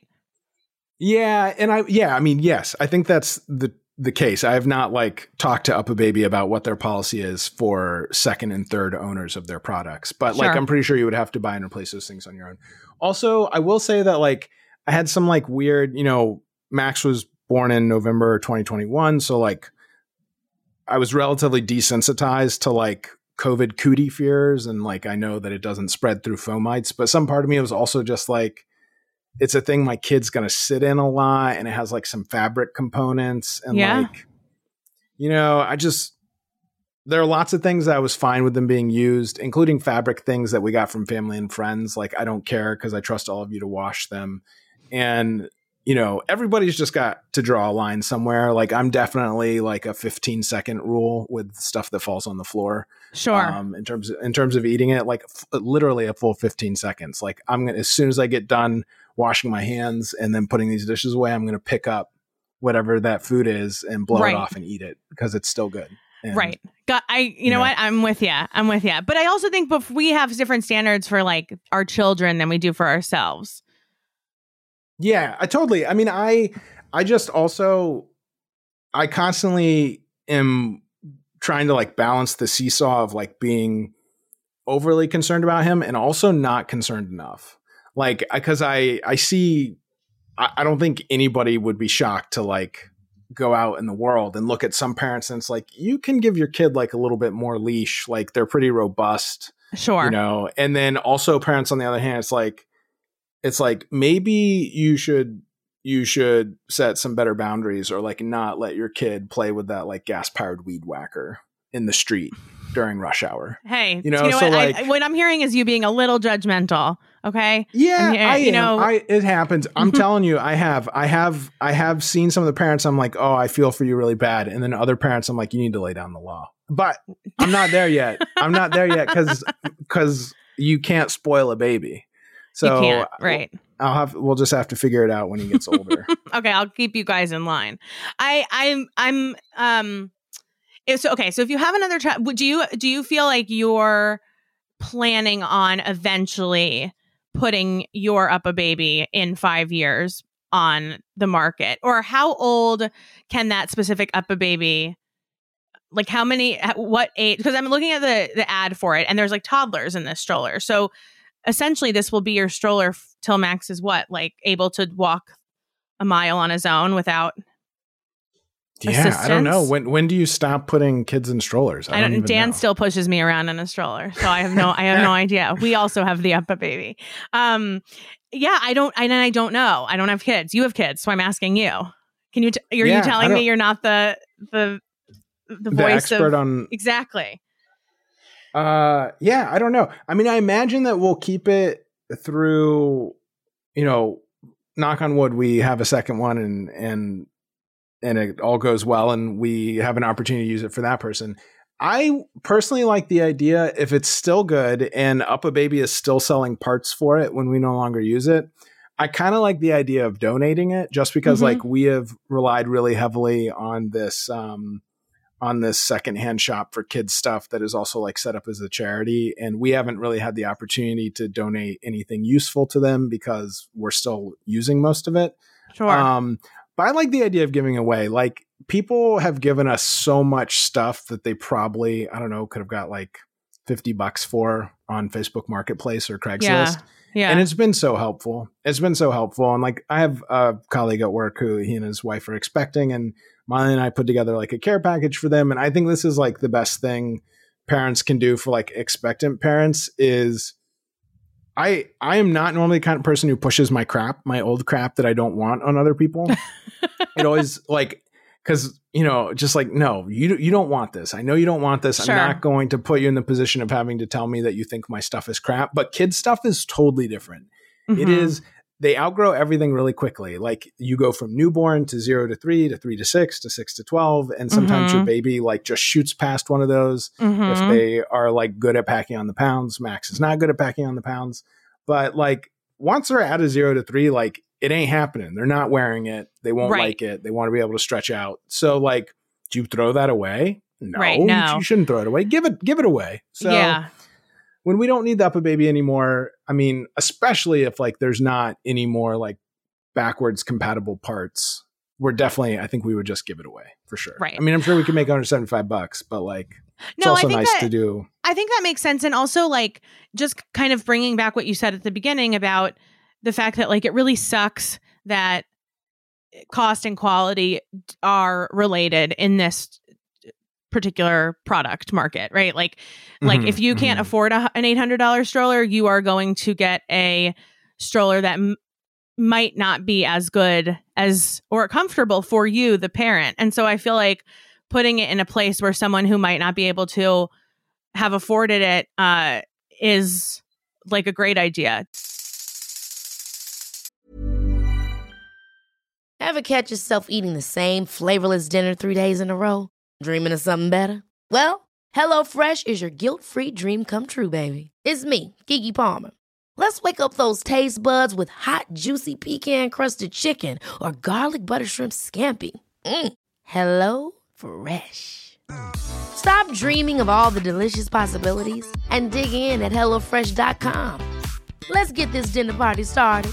Yeah, and I yeah, I mean, yes, I think that's the the case. I have not like talked to Uppa Baby about what their policy is for second and third owners of their products, but like Sure. I'm pretty sure you would have to buy and replace those things on your own. Also, I will say that like I had some like weird, you know, Max was born in November twenty twenty-one, so like I was relatively desensitized to like COVID cootie fears, and like I know that it doesn't spread through fomites, but some part of me was also just like, it's a thing my kid's going to sit in a lot, and it has like some fabric components, and Yeah. like, you know, I just there are lots of things that I was fine with them being used, including fabric things that we got from family and friends. Like, I don't care because I trust all of you to wash them. And, you know, everybody's just got to draw a line somewhere. Like, I'm definitely like a fifteen second rule with stuff that falls on the floor. Sure. Um, in terms of, in terms of eating it, like f- literally a full fifteen seconds. Like, I'm going to, as soon as I get done washing my hands and then putting these dishes away, I'm going to pick up whatever that food is and blow Right. it off and eat it because it's still good. And, right. Got, I, you, you know, know what? I'm with you. I'm with you. But I also think bef- we have different standards for like our children than we do for ourselves. Yeah, I totally. I mean, I, I just also, I constantly am trying to like balance the seesaw of like being overly concerned about him and also not concerned enough. Like, because I, I see, I, I don't think anybody would be shocked to like go out in the world and look at some parents and it's like, you can give your kid like a little bit more leash. Like, they're pretty robust. Sure. You know, and then also parents on the other hand, it's like, it's like, maybe you should, you should set some better boundaries or like not let your kid play with that like gas powered weed whacker in the street during rush hour. Hey, you know, you know so what? like, I, what I'm hearing is you being a little judgmental. Okay. Yeah, here, I you am. know, I, it happens. I'm telling you, I have, I have, I have seen some of the parents. I'm like, oh, I feel for you really bad. And then other parents, I'm like, you need to lay down the law. But I'm not there yet. I'm not there yet because, because you can't spoil a baby. So you can't, right. I'll have, we'll just have to figure it out when he gets older. Okay. I'll keep you guys in line. I, I'm, I'm, um, if, so, okay. So if you have another child, would you, do you feel like you're planning on eventually putting your Up a Baby in five years on the market? Or how old can that specific Up a Baby, like how many, what age? Because I'm looking at the, the ad for it and there's like toddlers in this stroller. So essentially this will be your stroller f- till Max is what, like able to walk a mile on his own without Yeah, assistance? I don't know. When when do you stop putting kids in strollers? I, I don't, don't. even Dan know. still pushes me around in a stroller, so I have no. I have no idea. We also have the Up a Baby. Um, yeah, I don't. I and I don't know. I don't have kids. You have kids, so I'm asking you. Can you? T- are Yeah, you telling me you're not the the the voice the expert of on exactly? Uh, yeah, I don't know. I mean, I imagine that we'll keep it through. You know, knock on wood, we have a second one, and and. and it all goes well and we have an opportunity to use it for that person. I personally like the idea, if it's still good and Up a Baby is still selling parts for it when we no longer use it, I kind of like the idea of donating it just because mm-hmm. like we have relied really heavily on this, um, on this secondhand shop for kids stuff that is also like set up as a charity. And we haven't really had the opportunity to donate anything useful to them because we're still using most of it. Sure. Um, But I like the idea of giving away. Like, people have given us so much stuff that they probably, I don't know, could have got like fifty bucks for on Facebook Marketplace or Craigslist. Yeah. Yeah. And it's been so helpful. It's been so helpful. And like, I have a colleague at work who he and his wife are expecting, and Molly and I put together like a care package for them. And I think this is like the best thing parents can do for like expectant parents is I I am not normally the kind of person who pushes my crap, my old crap that I don't want on other people. It always like, because, you know, just like, no, you you don't want this. I know you don't want this. Sure. I'm not going to put you in the position of having to tell me that you think my stuff is crap. But kids stuff is totally different. Mm-hmm. It is, they outgrow everything really quickly. Like, you go from newborn to zero to three to three to six to six to twelve. And sometimes mm-hmm. your baby like just shoots past one of those. Mm-hmm. If they are like good at packing on the pounds. Max is not good at packing on the pounds. But like, once they're out of zero to three, like, it ain't happening. They're not wearing it. They won't right. like it. They want to be able to stretch out. So like, do you throw that away? No, right, no. You shouldn't throw it away. Give it, give it away. So yeah. when we don't need the Up a Baby anymore, I mean, especially if like there's not any more like backwards compatible parts, we're definitely, I think we would just give it away for sure. Right. I mean, I'm sure we could make one hundred seventy-five bucks, but like, it's no, also I think nice that, to do. I think that makes sense. And also like, just kind of bringing back what you said at the beginning about the fact that like, it really sucks that cost and quality are related in this particular product market, right? Like, mm-hmm, like if you can't mm-hmm. afford a, an eight hundred dollars stroller, you are going to get a stroller that m- might not be as good as or comfortable for you, the parent. And so I feel like putting it in a place where someone who might not be able to have afforded it uh, is like a great idea. Ever catch yourself eating the same flavorless dinner three days in a row? Dreaming of something better? Well, HelloFresh is your guilt-free dream come true, baby. It's me, Keke Palmer. Let's wake up those taste buds with hot, juicy pecan-crusted chicken or garlic butter shrimp scampi. Mm. Hello Fresh. Stop dreaming of all the delicious possibilities and dig in at hello fresh dot com. Let's get this dinner party started.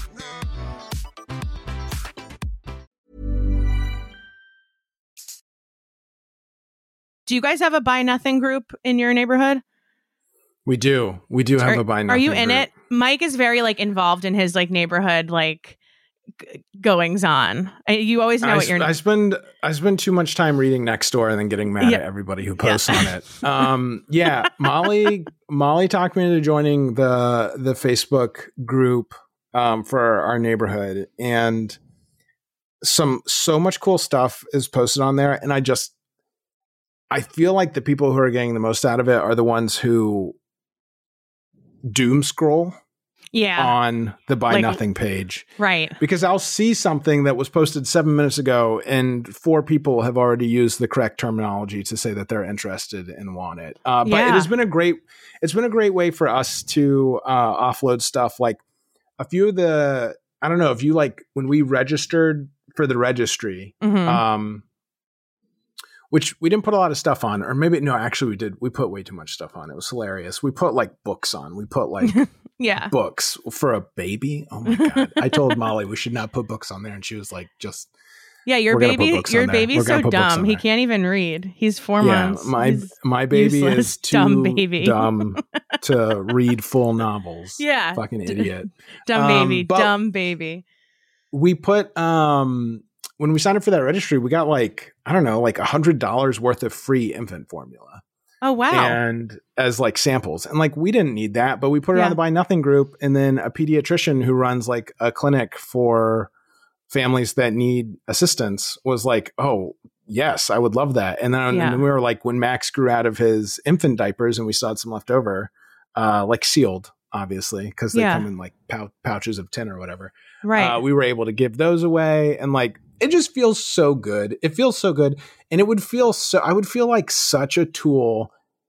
Do you guys have a Buy Nothing group in your neighborhood? We do. We do have are, a Buy Nothing Are you in group. it? Mike is very like involved in his like neighborhood like g- goings on. You always know I, what you're. I spend I spend too much time reading Nextdoor and then getting mad Yeah. at everybody who posts Yeah. on it. Um, yeah, Molly Molly talked me into joining the the Facebook group um, for our neighborhood, and some so much cool stuff is posted on there, and I just I feel like the people who are getting the most out of it are the ones who doom scroll Yeah. on the Buy Like- Nothing page. Right. Because I'll see something that was posted seven minutes ago and four people have already used the correct terminology to say that they're interested and want it. Uh, but Yeah. it has been a great, it's been a great way for us to uh, offload stuff. Like a few of the, I don't know if you like when we registered for the registry, Mhm. um, which we didn't put a lot of stuff on, or maybe, no, actually we did. We put way too much stuff on. It was hilarious. We put like books on. We put like Yeah. books for a baby. Oh my God. I told Molly we should not put books on there. And she was like, just, Yeah. Your We're gonna put baby. books Your on there. baby's We're gonna so put books dumb. on He there. can't even read. He's four yeah, months. my, He's- my baby useless, is too dumb baby. dumb to read full novels. Yeah. Fucking idiot. dumb Um, baby. but- dumb baby. We put, um, when we signed up for that registry, we got like, I don't know, like a hundred dollars worth of free infant formula. Oh wow. And as like samples. And like we didn't need that, but we put it Yeah. on the Buy Nothing group. And then a pediatrician who runs like a clinic for families that need assistance was like, oh, yes, I would love that. And then, Yeah. and then we were like, when Max grew out of his infant diapers and we still had some left over, uh, like sealed, obviously, because they Yeah. come in like pou- pouches of ten or whatever. right. Uh, we were able to give those away. And like, it just feels so good. It feels so good. And it would feel so, I would feel like such a tool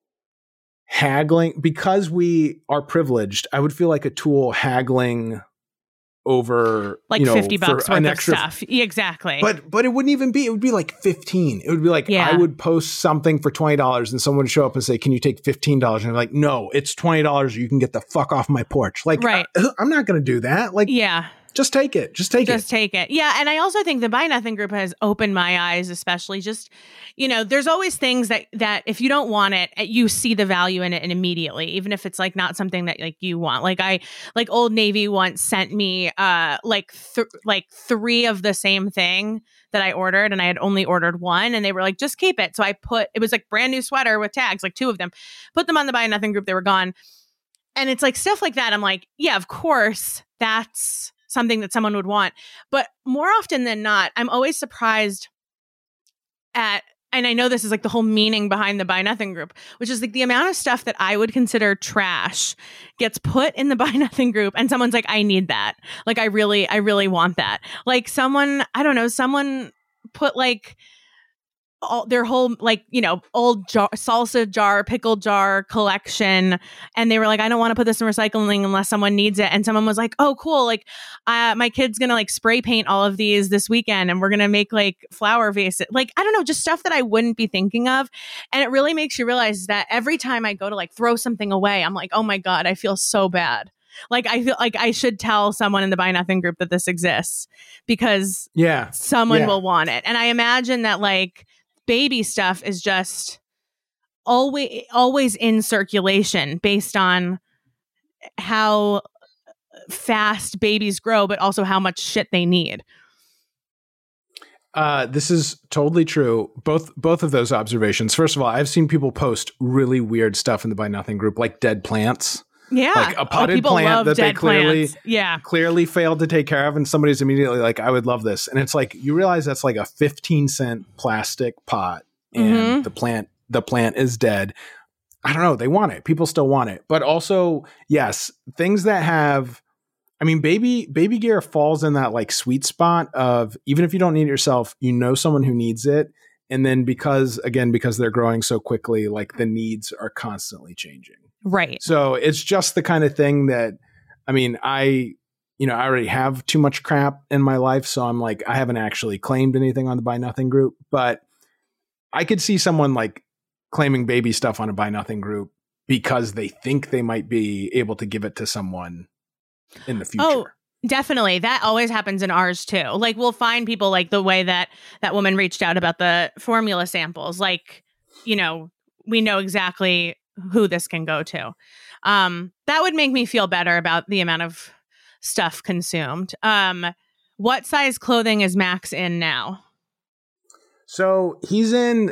haggling because we are privileged. I would feel like a tool haggling over like you know, fifty for bucks worth an of extra, stuff. Yeah, exactly. But but it wouldn't even be. It would be like fifteen. It would be like Yeah. I would post something for twenty dollars, and someone would show up and say, "Can you take fifteen dollars?" And I'm like, "No, it's twenty dollars. Or you can get the fuck off my porch." Like, Right. I, I'm not going to do that. Like, yeah. just take it. Just take Just it. take it. Yeah. And I also think the Buy Nothing group has opened my eyes, especially just, you know, there's always things that, that if you don't want it, you see the value in it and immediately, even if it's like not something that like you want. Like I, like Old Navy once sent me uh like, th- like three of the same thing that I ordered, and I had only ordered one, and they were like, just keep it. So I put, it was like brand new sweater with tags, like two of them, put them on the Buy Nothing group. They were gone. And it's like stuff like that. I'm like, yeah, of course that's something that someone would want. But more often than not, I'm always surprised at, and I know this is like the whole meaning behind the Buy Nothing group, which is like the amount of stuff that I would consider trash gets put in the Buy Nothing group, and someone's like, I need that. Like, I really, I really want that. Like someone, I don't know, someone put like all their whole like, you know, old jar, salsa jar, pickle jar collection. And they were like, I don't want to put this in recycling unless someone needs it. And someone was like, oh, cool. Like uh, my kid's going to like spray paint all of these this weekend, and we're going to make like flower vases. Like, I don't know, just stuff that I wouldn't be thinking of. And it really makes you realize that every time I go to like throw something away, I'm like, oh my God, I feel so bad. Like, I feel like I should tell someone in the Buy Nothing group that this exists, because Yeah. someone Yeah. will want it. And I imagine that like baby stuff is just always always in circulation based on how fast babies grow, but also how much shit they need. Uh, this is totally true. Both both of those observations. First of all, I've seen people post really weird stuff in the Buy Nothing group, like dead plants. Yeah. Like a potted people plant love that they dead clearly- plants. Yeah. Clearly failed to take care of, and somebody's immediately like, I would love this. And it's like, you realize that's like a fifteen cent plastic pot. and Mm-hmm. the plant the plant is dead. I don't know. They want it. People still want it. But also, yes, things that have, I mean, baby baby gear falls in that like sweet spot of, even if you don't need it yourself, you know someone who needs it. And then because, again, because they're growing so quickly, like the needs are constantly changing. Right. So it's just the kind of thing that, I mean, I, you know, I already have too much crap in my life. So I'm like, I haven't actually claimed anything on the Buy Nothing group, but I could see someone like claiming baby stuff on a Buy Nothing group because they think they might be able to give it to someone in the future. Oh, definitely. That always happens in ours too. Like we'll find people like the way that that woman reached out about the formula samples. Like, you know, we know exactly who this can go to. Um, that would make me feel better about the amount of stuff consumed. Um, what size clothing is Max in now? So he's in,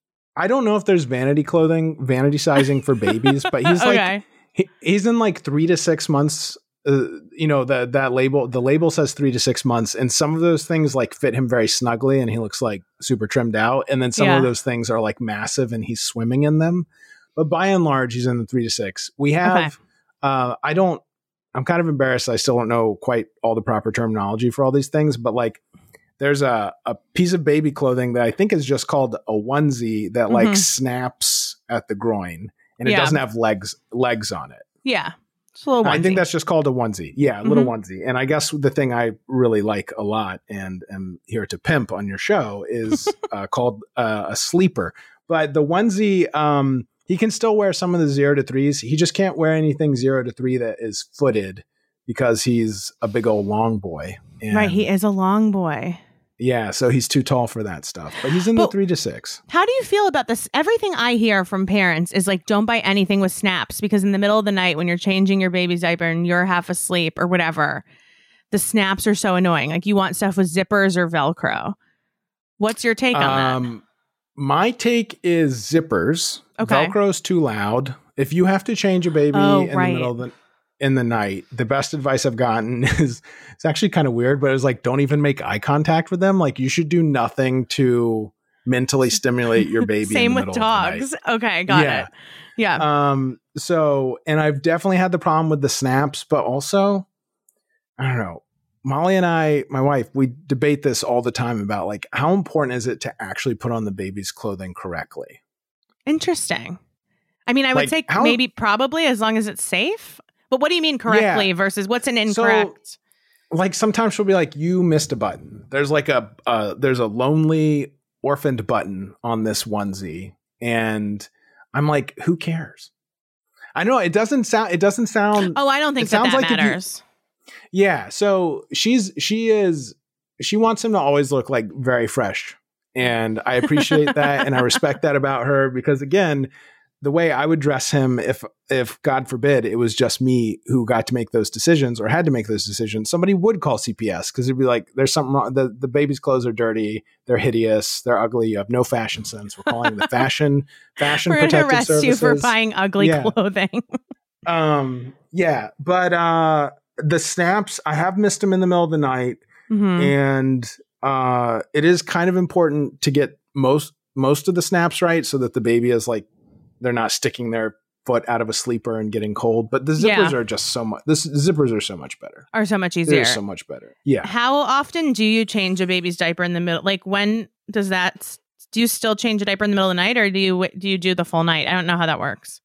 I don't know if there's vanity clothing, vanity sizing for babies, but he's like, okay. he, he's in like three to six months. Uh, you know, the, that label, the label says three to six months. And some of those things like fit him very snugly and he looks like super trimmed out. And then some Yeah. of those things are like massive and he's swimming in them. But by and large, he's in the three to six. We have, Okay. uh, I don't, I'm kind of embarrassed. I still don't know quite all the proper terminology for all these things, but like there's a, a piece of baby clothing that I think is just called a onesie that like Mhm. snaps at the groin and it Yeah. doesn't have legs, legs on it. Yeah. It's a little I think onesie. that's just called a onesie. Yeah, a little Mhm. onesie. And I guess the thing I really like a lot and am here to pimp on your show is uh, called uh, a sleeper. But the onesie, um, he can still wear some of the zero to threes. He just can't wear anything zero to three that is footed because he's a big old long boy. And Right. He is a long boy. yeah, so he's too tall for that stuff. But he's in But- the three to six. How do you feel about this? Everything I hear from parents is like, don't buy anything with snaps because in the middle of the night when you're changing your baby's diaper and you're half asleep or whatever, the snaps are so annoying. Like you want stuff with zippers or Velcro. What's your take on that? Um, my take is zippers. Okay. Velcro's too loud. If you have to change a baby Oh, in right. the middle of the in the night, the best advice I've gotten is it's actually kind of weird, but it was like, don't even make eye contact with them. Like you should do nothing to mentally stimulate your baby. Same in the with middle of the night. dogs. Okay, got Yeah. it. Yeah. Um, so, and I've definitely had the problem with the snaps, but also, I don't know, Molly and I, my wife, we debate this all the time about like, how important is it to actually put on the baby's clothing correctly? Interesting. I mean, I would Like, say how- maybe probably as long as it's safe. But what do you mean correctly Yeah. versus what's an incorrect? Like sometimes she'll be like, you missed a button. There's like a, uh, there's a lonely orphaned button on this onesie. And I'm like, who cares? I know it doesn't sound, it doesn't sound, oh, I don't think it that, sounds that like if you- matters. yeah. So she's, she is, she wants him to always look like very fresh. And I appreciate that. And I respect that about her because again, the way I would dress him, if, if God forbid it was just me who got to make those decisions or had to make those decisions, somebody would call C P S because it'd be like, there's something wrong. The, the baby's clothes are dirty. They're hideous. They're ugly. You have no fashion sense. We're calling the fashion, fashion We're going to protective arrest services. you for buying ugly Yeah. clothing. Um, yeah, but, uh, the snaps, I have missed them in the middle of the night. Mhm. And uh, it is kind of important to get most most of the snaps right so that the baby is like they're not sticking their foot out of a sleeper and getting cold. But the zippers Yeah. are just so much. The zippers are so much better. Are so much They're easier. so much better. Yeah. How often do you change a baby's diaper in the middle? Like when does that? Do you still change a diaper in the middle of the night, or do you do you do the full night? I don't know how that works.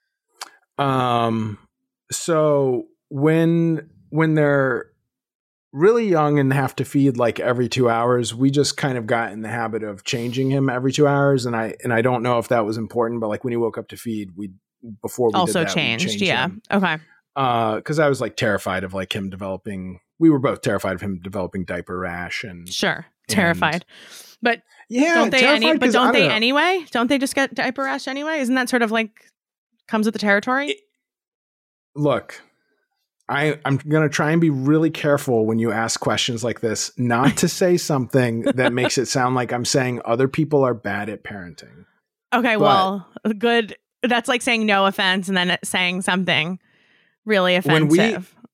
Um. So when when they're really young and have to feed like every two hours, we just kind of got in the habit of changing him every two hours. And I and I don't know if that was important, but like when he woke up to feed, we before we Also did that, changed, we changed yeah. him. Okay. Uh, because I was like terrified of like him developing. We were both terrified of him developing diaper rash and Sure. Terrified. But yeah, don't they any terrified but 'cause I don't they know. anyway? Don't they just get diaper rash anyway? Isn't that sort of like comes with the territory? It- Look, I, I'm going to try and be really careful when you ask questions like this, not to say something that makes it sound like I'm saying other people are bad at parenting. Okay, but- well, good. That's like saying no offense and then saying something really When we- offensive.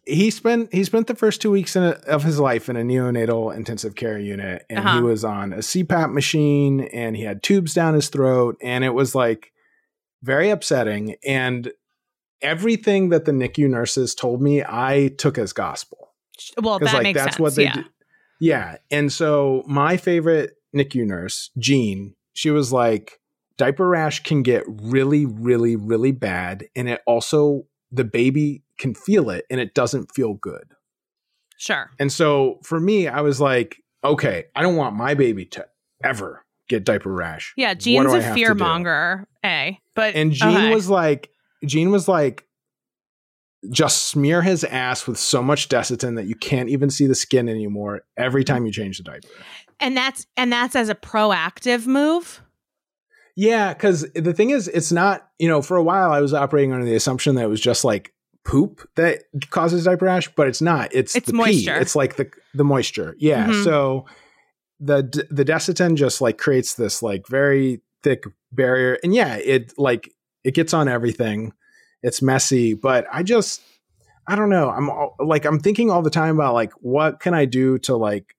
he spent he spent the first two weeks in a, of his life in a neonatal intensive care unit, and uh-huh. he was on a C PAP machine, and he had tubes down his throat, and it was like very upsetting. And everything that the N I C U nurses told me, I took as gospel. Well, that like, makes that's sense. What they yeah. do. Yeah, and so my favorite N I C U nurse, Jean, she was like, diaper rash can get really, really, really bad. And it also, the baby can feel it and it doesn't feel good. Sure. And so for me, I was like, okay, I don't want my baby to ever get diaper rash. Yeah, Jean's a fear monger, A. But and Jean okay. was like, Jean was like, just smear his ass with so much Desitin that you can't even see the skin anymore every time you change the diaper. And that's and that's as a proactive move? Yeah, because the thing is, it's not, you know, for a while I was operating under the assumption that it was just like poop that causes diaper rash, but it's not. It's, it's the moisture. pee. It's like the the moisture. Yeah. Mm-hmm. So the the Desitin just like creates this like very thick barrier. And yeah, it like it gets on everything. It's messy, but I just, I don't know. I'm all, like, I'm thinking all the time about like, what can I do to like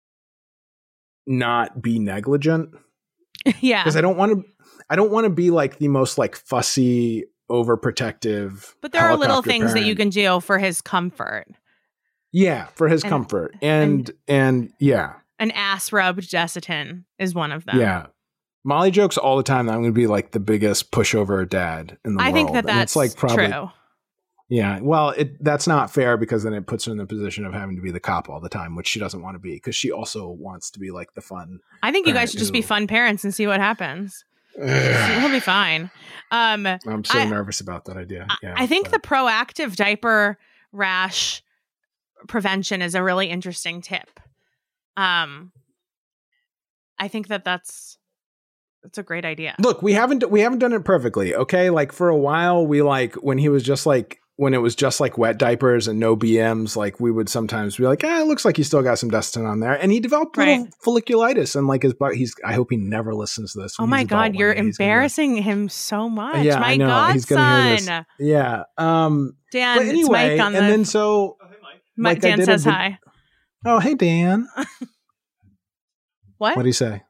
not be negligent? Yeah. Because I don't want to, I don't want to be like the most like fussy, overprotective. But there are little things parent. that you can do for his comfort. Yeah, for his and, comfort. And, and, and yeah. An ass rubbed Desitin is one of them. Yeah. Molly jokes all the time that I'm going to be like the biggest pushover dad in the I world. I think that that's it's like probably, true. Yeah. Well, it that's not fair because then it puts her in the position of having to be the cop all the time, which she doesn't want to be because she also wants to be like the fun. I think you guys should just be fun parents and see what happens. He'll be fine. Um, I'm so I, nervous about that idea. Yeah, I think but. the proactive diaper rash prevention is a really interesting tip. Um, I think that that's that's a great idea. Look, we haven't we haven't done it perfectly. Okay, like for a while, we like when he was just like when it was just like wet diapers and no B Ms. Like we would sometimes be like, ah, it looks like he still got some Desitin on there, and he developed right. little folliculitis and like his butt. He's. I hope he never listens to this. Oh my god, you're embarrassing gonna, him so much. Yeah, my I know. godson. He's gonna hear this. Yeah. Um. Dan, but anyway, it's Mike on the. And then so. Oh, hey Mike. Mike like Dan says hi. Oh, hey Dan. What? What do you say?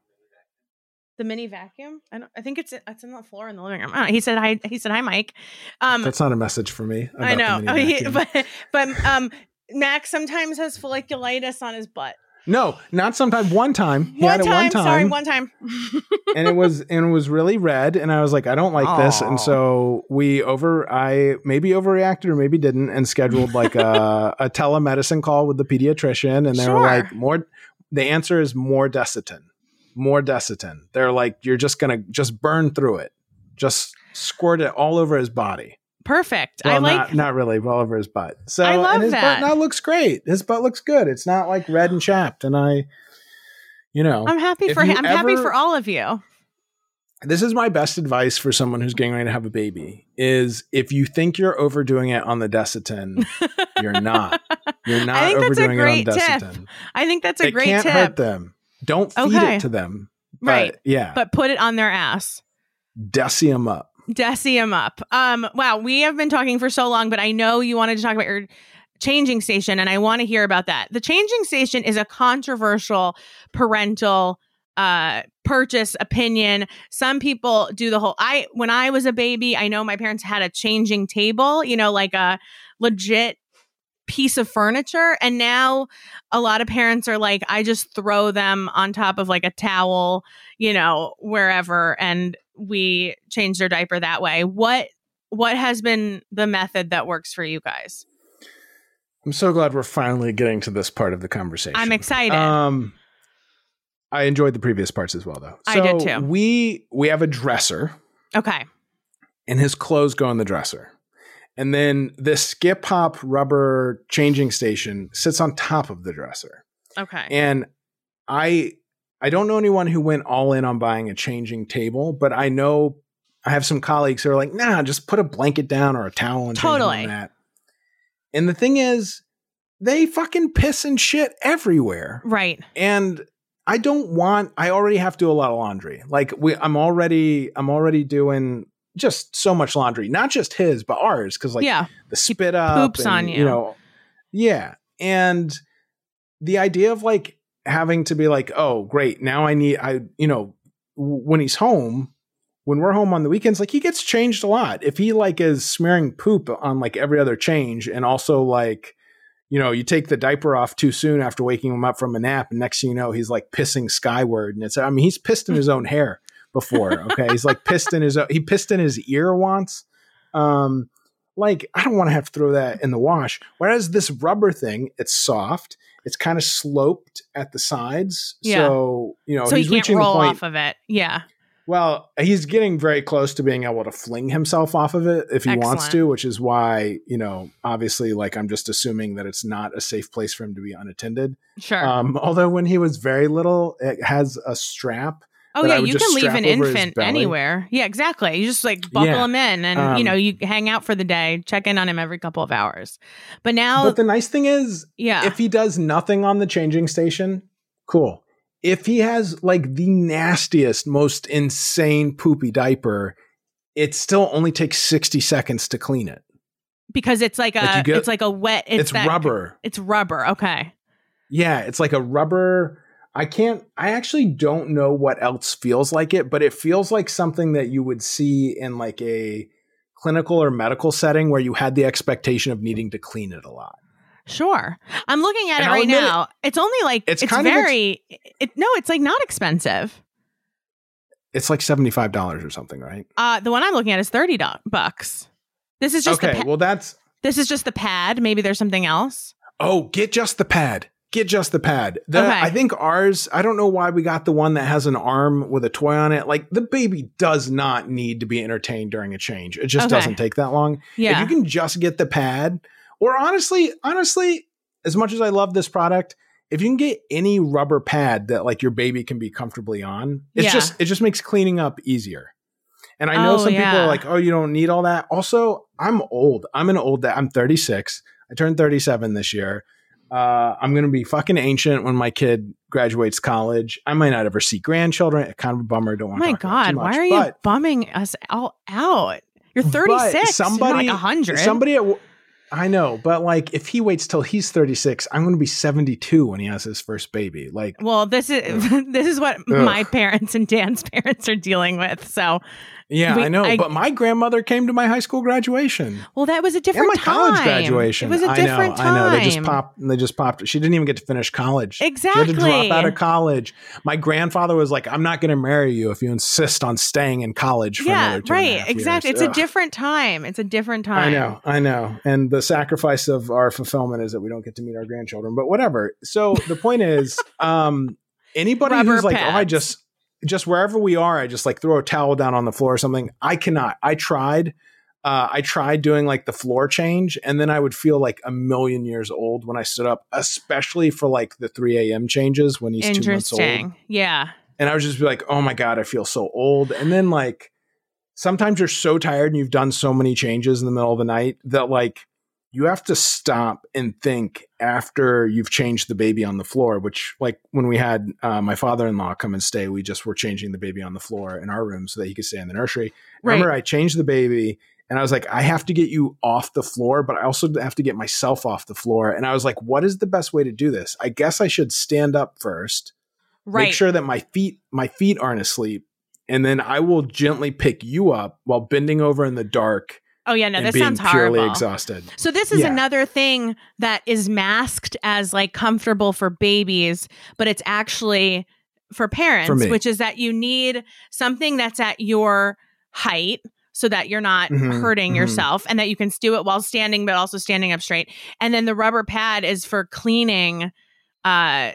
The mini vacuum? I don't. I think it's it's on the floor in the living room. Oh, he said hi. He said hi, Mike. Um, That's not a message for me. I know, oh, he, but but um, Max sometimes has folliculitis on his butt. No, not sometimes. One time, he one had it time, one time. Sorry, one time. and it was and it was really red, and I was like, I don't like Aww. this, and so we over. I maybe overreacted or maybe didn't, and scheduled like a a telemedicine call with the pediatrician, and they sure. were like, more. The answer is more Desitin. More Desitin. They're like, you're just going to just burn through it. Just squirt it all over his body. Perfect. Well, I like not, not really, all over his butt. So I love and his that. butt now looks great. His butt looks good. It's not like red and chapped. And I, you know, I'm happy for him. I'm ever, happy for all of you. This is my best advice for someone who's getting ready to have a baby is if you think you're overdoing it on the Desitin, you're not. You're not I think overdoing that's a great it on Desitin. Tip. I think that's a it great can't tip. hurt them. Don't feed okay. it to them. Right. But, yeah. But put it on their ass. Desi them up. Desi them up. Um, wow. We have been talking for so long, but I know you wanted to talk about your changing station, and I want to hear about that. The changing station is a controversial parental uh, purchase opinion. Some people do the whole, I, when I was a baby, I know my parents had a changing table, you know, like a legit piece of furniture. And now a lot of parents are like, I just throw them on top of like a towel, you know, wherever, and we change their diaper that way. What, what has been the method that works for you guys? I'm so glad we're finally getting to this part of the conversation. I'm excited. Um, I enjoyed the previous parts as well, though. So I did too. We, we have a dresser. Okay. And his clothes go in the dresser. And then this skip hop rubber changing station sits on top of the dresser. Okay. And I I don't know anyone who went all in on buying a changing table, but I know I have some colleagues who are like, nah, just put a blanket down or a towel and totally. change on that. And the thing is, they fucking piss and shit everywhere. Right. And I don't want, I already have to do a lot of laundry. Like we, I'm already, I'm already doing just so much laundry, not just his, but ours. Cause like yeah. the spit up, poops and, on you. you know, Yeah. And the idea of like having to be like, oh, great. Now I need, I, you know, w- when he's home, when we're home on the weekends, like he gets changed a lot. If he like is smearing poop on like every other change, and also like, you know, you take the diaper off too soon after waking him up from a nap, and next thing you know, he's like pissing skyward. And it's, I mean, he's pissed in his own hair before. Okay. He's like pissed in his, he pissed in his ear once. Um, like, I don't want to have to throw that in the wash. Whereas this rubber thing, it's soft. It's kind of sloped at the sides. Yeah. So, you know, so he's he can't reaching roll the point off of it. Yeah. Well, he's getting very close to being able to fling himself off of it if he Excellent. wants to, which is why, you know, obviously, like, I'm just assuming that it's not a safe place for him to be unattended. Sure. Um, although when he was very little, it has a strap. Oh, yeah. You can leave an infant anywhere. Yeah, exactly. You just like buckle yeah. him in and, um, you know, you hang out for the day, check in on him every couple of hours. But now. But the nice thing is, yeah. if he does nothing on the changing station, cool. If he has like the nastiest, most insane poopy diaper, it still only takes sixty seconds to clean it. Because it's like a, like get, it's like a wet, it's, it's that, rubber. It's rubber. Okay. Yeah. It's like a rubber. I can't, I actually don't know what else feels like it, but it feels like something that you would see in like a clinical or medical setting where you had the expectation of needing to clean it a lot. Sure. I'm looking at and it I'll right now. It, it's only like, it's, it's very, ex- it, no, it's like not expensive. It's like seventy-five dollars or something, right? Uh, the one I'm looking at is thirty bucks. This is just okay. the pa- well, that's, this is just the pad. Maybe there's something else. Oh, get just the pad. Get just the pad. The, okay. I think ours, I don't know why we got the one that has an arm with a toy on it. Like the baby does not need to be entertained during a change. It just okay. doesn't take that long. Yeah. If you can just get the pad, or honestly, honestly, as much as I love this product, if you can get any rubber pad that like your baby can be comfortably on, it's yeah. just, it just makes cleaning up easier. And I know oh, some yeah. people are like, oh, you don't need all that. Also, I'm old. I'm an old dad. I'm thirty-six. I turned thirty-seven this year. Uh, I'm going to be fucking ancient when my kid graduates college. I might not ever see grandchildren. It's kind of a bummer. Don't want to oh talk about it too much. My God, why are you bumming us all out? You're thirty-six. Somebody, You're like one hundred. Somebody at, I know, but like if he waits till he's thirty-six, I'm going to be seventy-two when he has his first baby. Like, well, this is this is what ugh. my parents and Dan's parents are dealing with. So, yeah, we, I know. I, but my grandmother came to my high school graduation. Well, that was a different and my time. college graduation. It was a different I know, time. I know. They just popped. They just popped. She didn't even get to finish college. Exactly. She had to drop out of college. My grandfather was like, "I'm not going to marry you if you insist on staying in college for yeah, another two right. and a half Exactly. years." It's Ugh. a different time. It's a different time. I know. I know. And the sacrifice of our fulfillment is that we don't get to meet our grandchildren. But whatever. So the point is, um, anybody Rubber who's like, pads. "Oh, I just." Just wherever we are, I just like throw a towel down on the floor or something. I cannot. I tried. Uh, I tried doing like the floor change, and then I would feel like a million years old when I stood up, especially for like the three a.m. changes when he's two months old. Interesting. Yeah. And I would just be like, oh my God, I feel so old. And then like sometimes you're so tired and you've done so many changes in the middle of the night that like you have to stop and think after you've changed the baby on the floor, which like when we had uh, my father-in-law come and stay, we just were changing the baby on the floor in our room so that he could stay in the nursery. Right. Remember, I changed the baby and I was like, I have to get you off the floor, but I also have to get myself off the floor. And I was like, what is the best way to do this? I guess I should stand up first, right. make sure that my feet, my feet aren't asleep. And then I will gently pick you up while bending over in the dark. Oh, yeah, no, and this being sounds purely horrible. exhausted. So this is yeah. another thing that is masked as like comfortable for babies, but it's actually for parents, for which is that you need something that's at your height so that you're not mm-hmm, hurting mm-hmm. yourself and that you can do it while standing, but also standing up straight. And then the rubber pad is for cleaning, uh,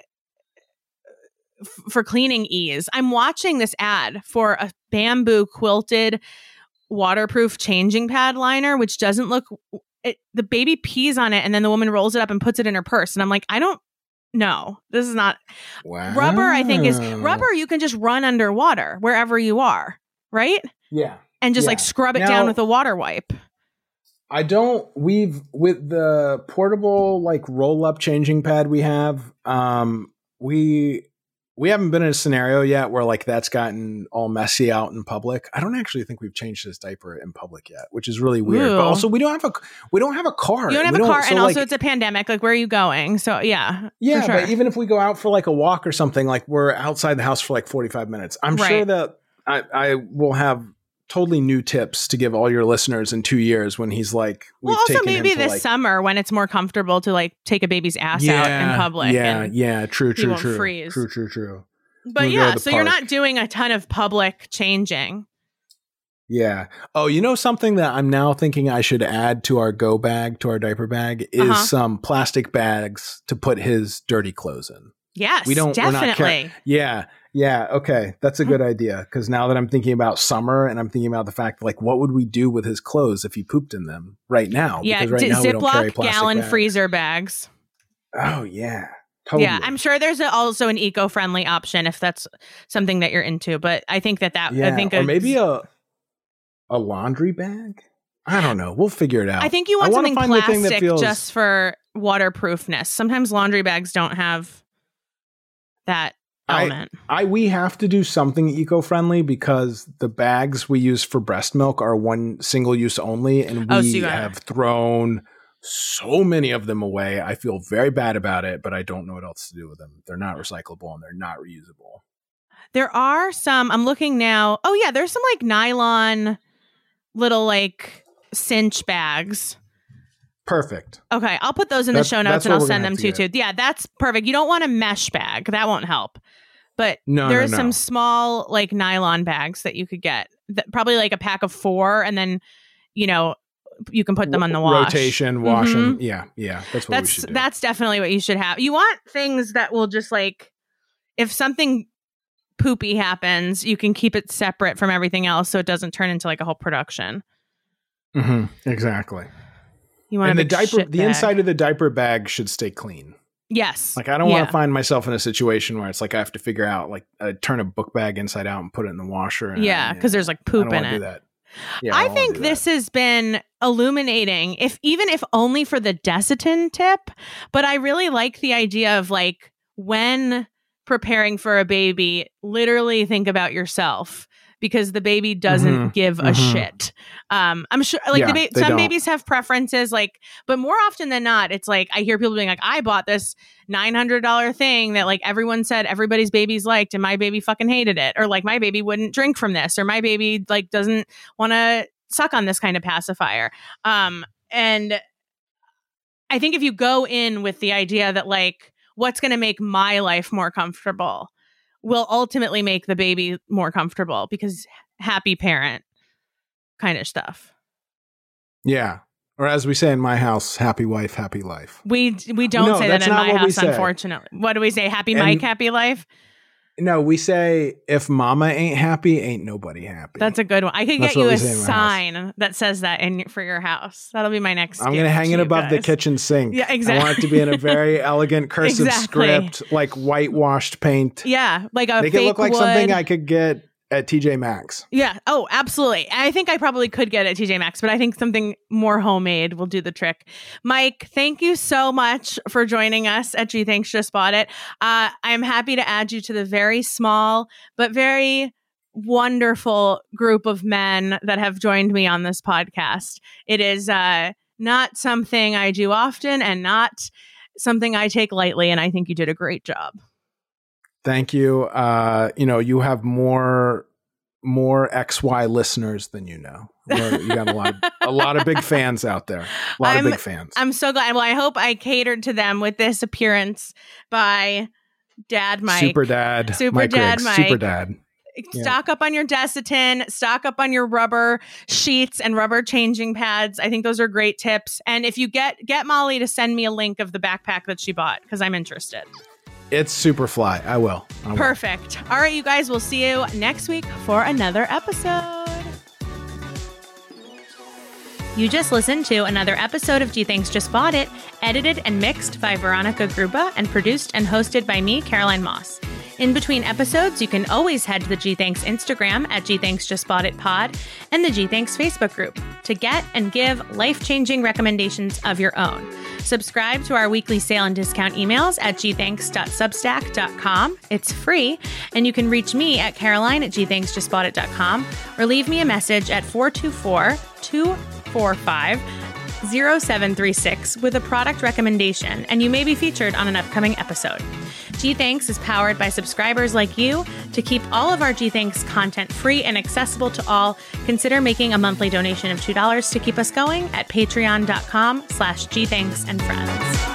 f- for cleaning ease. I'm watching this ad for a bamboo quilted waterproof changing pad liner, which doesn't look it, the baby pees on it and then the woman rolls it up and puts it in her purse, and I'm like, I don't know, this is not wow. Rubber. I think is rubber you can just run underwater wherever you are, right? Yeah. And just yeah. like scrub it now, down with a water wipe. I don't we've with the portable like roll up changing pad we have, um we we haven't been in a scenario yet where like that's gotten all messy out in public. I don't actually think we've changed his diaper in public yet, which is really weird. Ooh. But also we don't have a we don't have a car. You don't have we a car, so and like, also it's a pandemic. Like, where are you going? So yeah, yeah. for sure. But even if we go out for like a walk or something, like we're outside the house for like forty-five minutes. I'm Right. sure that I, I will have totally new tips to give all your listeners in two years when he's like, we've well, also taken maybe him to, this like, summer when it's more comfortable to like take a baby's ass out in public. Yeah, and yeah, true, he true, won't true, freeze. true, true, true. But We'll go yeah, to the so you're park. not doing a ton of public changing. Yeah. Oh, you know something that I'm now thinking I should add to our go bag, to our diaper bag, is Uh-huh. some plastic bags to put his dirty clothes in. Yes, We don't. We're not definitely. car- yeah. Yeah. Okay. That's a good idea. Because now that I'm thinking about summer and I'm thinking about the fact, like, what would we do with his clothes if he pooped in them right now? Yeah, Because right d- now we don't carry Ziploc plastic gallon bags. freezer bags. Oh, yeah. Totally. Yeah, I'm sure there's a, also an eco-friendly option if that's something that you're into. But I think that that Yeah. I think or a- maybe a a laundry bag. I don't know. We'll figure it out. I think you want I wanna something find the thing that plastic feels- just for waterproofness. Sometimes laundry bags don't have that element. I we have to do something eco-friendly because the bags we use for breast milk are one single use only, and we Oh, so you gotta- have thrown so many of them away. I feel very bad about it, but I don't know what else to do with them. They're not recyclable and they're not reusable. There are some, I'm looking now. Oh yeah, there's some like nylon little like cinch bags. Perfect. Okay, I'll put those in the That's- show notes that's and what I'll we're send gonna them have to you to too. Yeah, that's perfect. You don't want a mesh bag. That won't help. But No, there's no, no. some small like nylon bags that you could get. That, probably like a pack of four, and then, you know, you can put them on the wash. Rotation, wash them. Mhm. Yeah, yeah. That's what we That's should do. that's definitely what you should have. You want things that will just like, if something poopy happens, you can keep it separate from everything else so it doesn't turn into like a whole production. Mhm, exactly. You want And a the big diaper, shit the bag. inside of the diaper bag should stay clean. Yes. Like I don't Yeah. want to find myself in a situation where it's like I have to figure out like uh, turn a book bag inside out and put it in the washer. And Yeah, I- because there's like I poop don't in want to it. do that. Yeah, I don't wanna think do this that. has been illuminating, if even if only for the Desitin tip, but I really like the idea of like when preparing for a baby, literally think about yourself because the baby doesn't Mhm, give a mhm. shit. Um, I'm sure like Yeah, the ba- they some don't. babies have preferences, like, but more often than not, it's like I hear people being like, I bought this nine hundred dollars thing that like everyone said everybody's babies liked and my baby fucking hated it. Or like my baby wouldn't drink from this, or my baby like doesn't want to suck on this kind of pacifier. Um, and I think if you go in with the idea that like what's going to make my life more comfortable will ultimately make the baby more comfortable, because happy parent kind of stuff. Yeah. Or as we say in my house, happy wife, happy life. We we don't No, say that that's in not my what we house, say. unfortunately. What do we say? Happy And- Mike, happy life? No, we say if mama ain't happy, ain't nobody happy. That's a good one. I could That's get you what a we say in my house. sign that says that in for your house. That'll be my next. I'm going to gift hang it you above the guys. kitchen sink. Yeah, I exactly. want it to be in a very elegant cursive Exactly. script, like whitewashed paint. Yeah, like a Make fake it look like wood. something I could get at T J Maxx. Yeah. Oh, absolutely. I think I probably could get it at T J Maxx, but I think something more homemade will do the trick. Mike, thank you so much for joining us at Gee Thanks Just Bought It. Uh, I'm happy to add you to the very small but very wonderful group of men that have joined me on this podcast. It is uh, not something I do often and not something I take lightly, and I think you did a great job. Thank you. Uh, you know, you have more more X Y listeners than you know. We're- You got a lot of, a lot of big fans out there. A lot I'm- of big fans. I'm so glad. Well, I hope I catered to them with this appearance by Dad Mike. Super Dad. Super Mike Dad Riggs, Mike. Super Dad. Yeah. Stock up on your Desitin, stock up on your rubber sheets and rubber changing pads. I think those are great tips. And if you get get Molly to send me a link of the backpack that she bought, because I'm interested. It's super fly. I will. I will. Perfect. All right, you guys, we'll see you next week for another episode. You just listened to another episode of Gee Thanks Just Bought It, edited and mixed by Veronica Gruba and produced and hosted by me, Caroline Moss. In between episodes, you can always head to the Gee Thanks Instagram at Gee Thanks Just Bought It Pod and the Gee Thanks Facebook group to get and give life-changing recommendations of your own. Subscribe to our weekly sale and discount emails at g thanks dot substack dot com. It's free, and you can reach me at Caroline at g thanks just bought it dot com or leave me a message at four two four, two four five, zero seven three six with a product recommendation, and you may be featured on an upcoming episode. G-Thanks is powered by subscribers like you. To keep all of our G-Thanks content free and accessible to all, consider making a monthly donation of two dollars to keep us going at patreon dot com slash G Thanks and friends.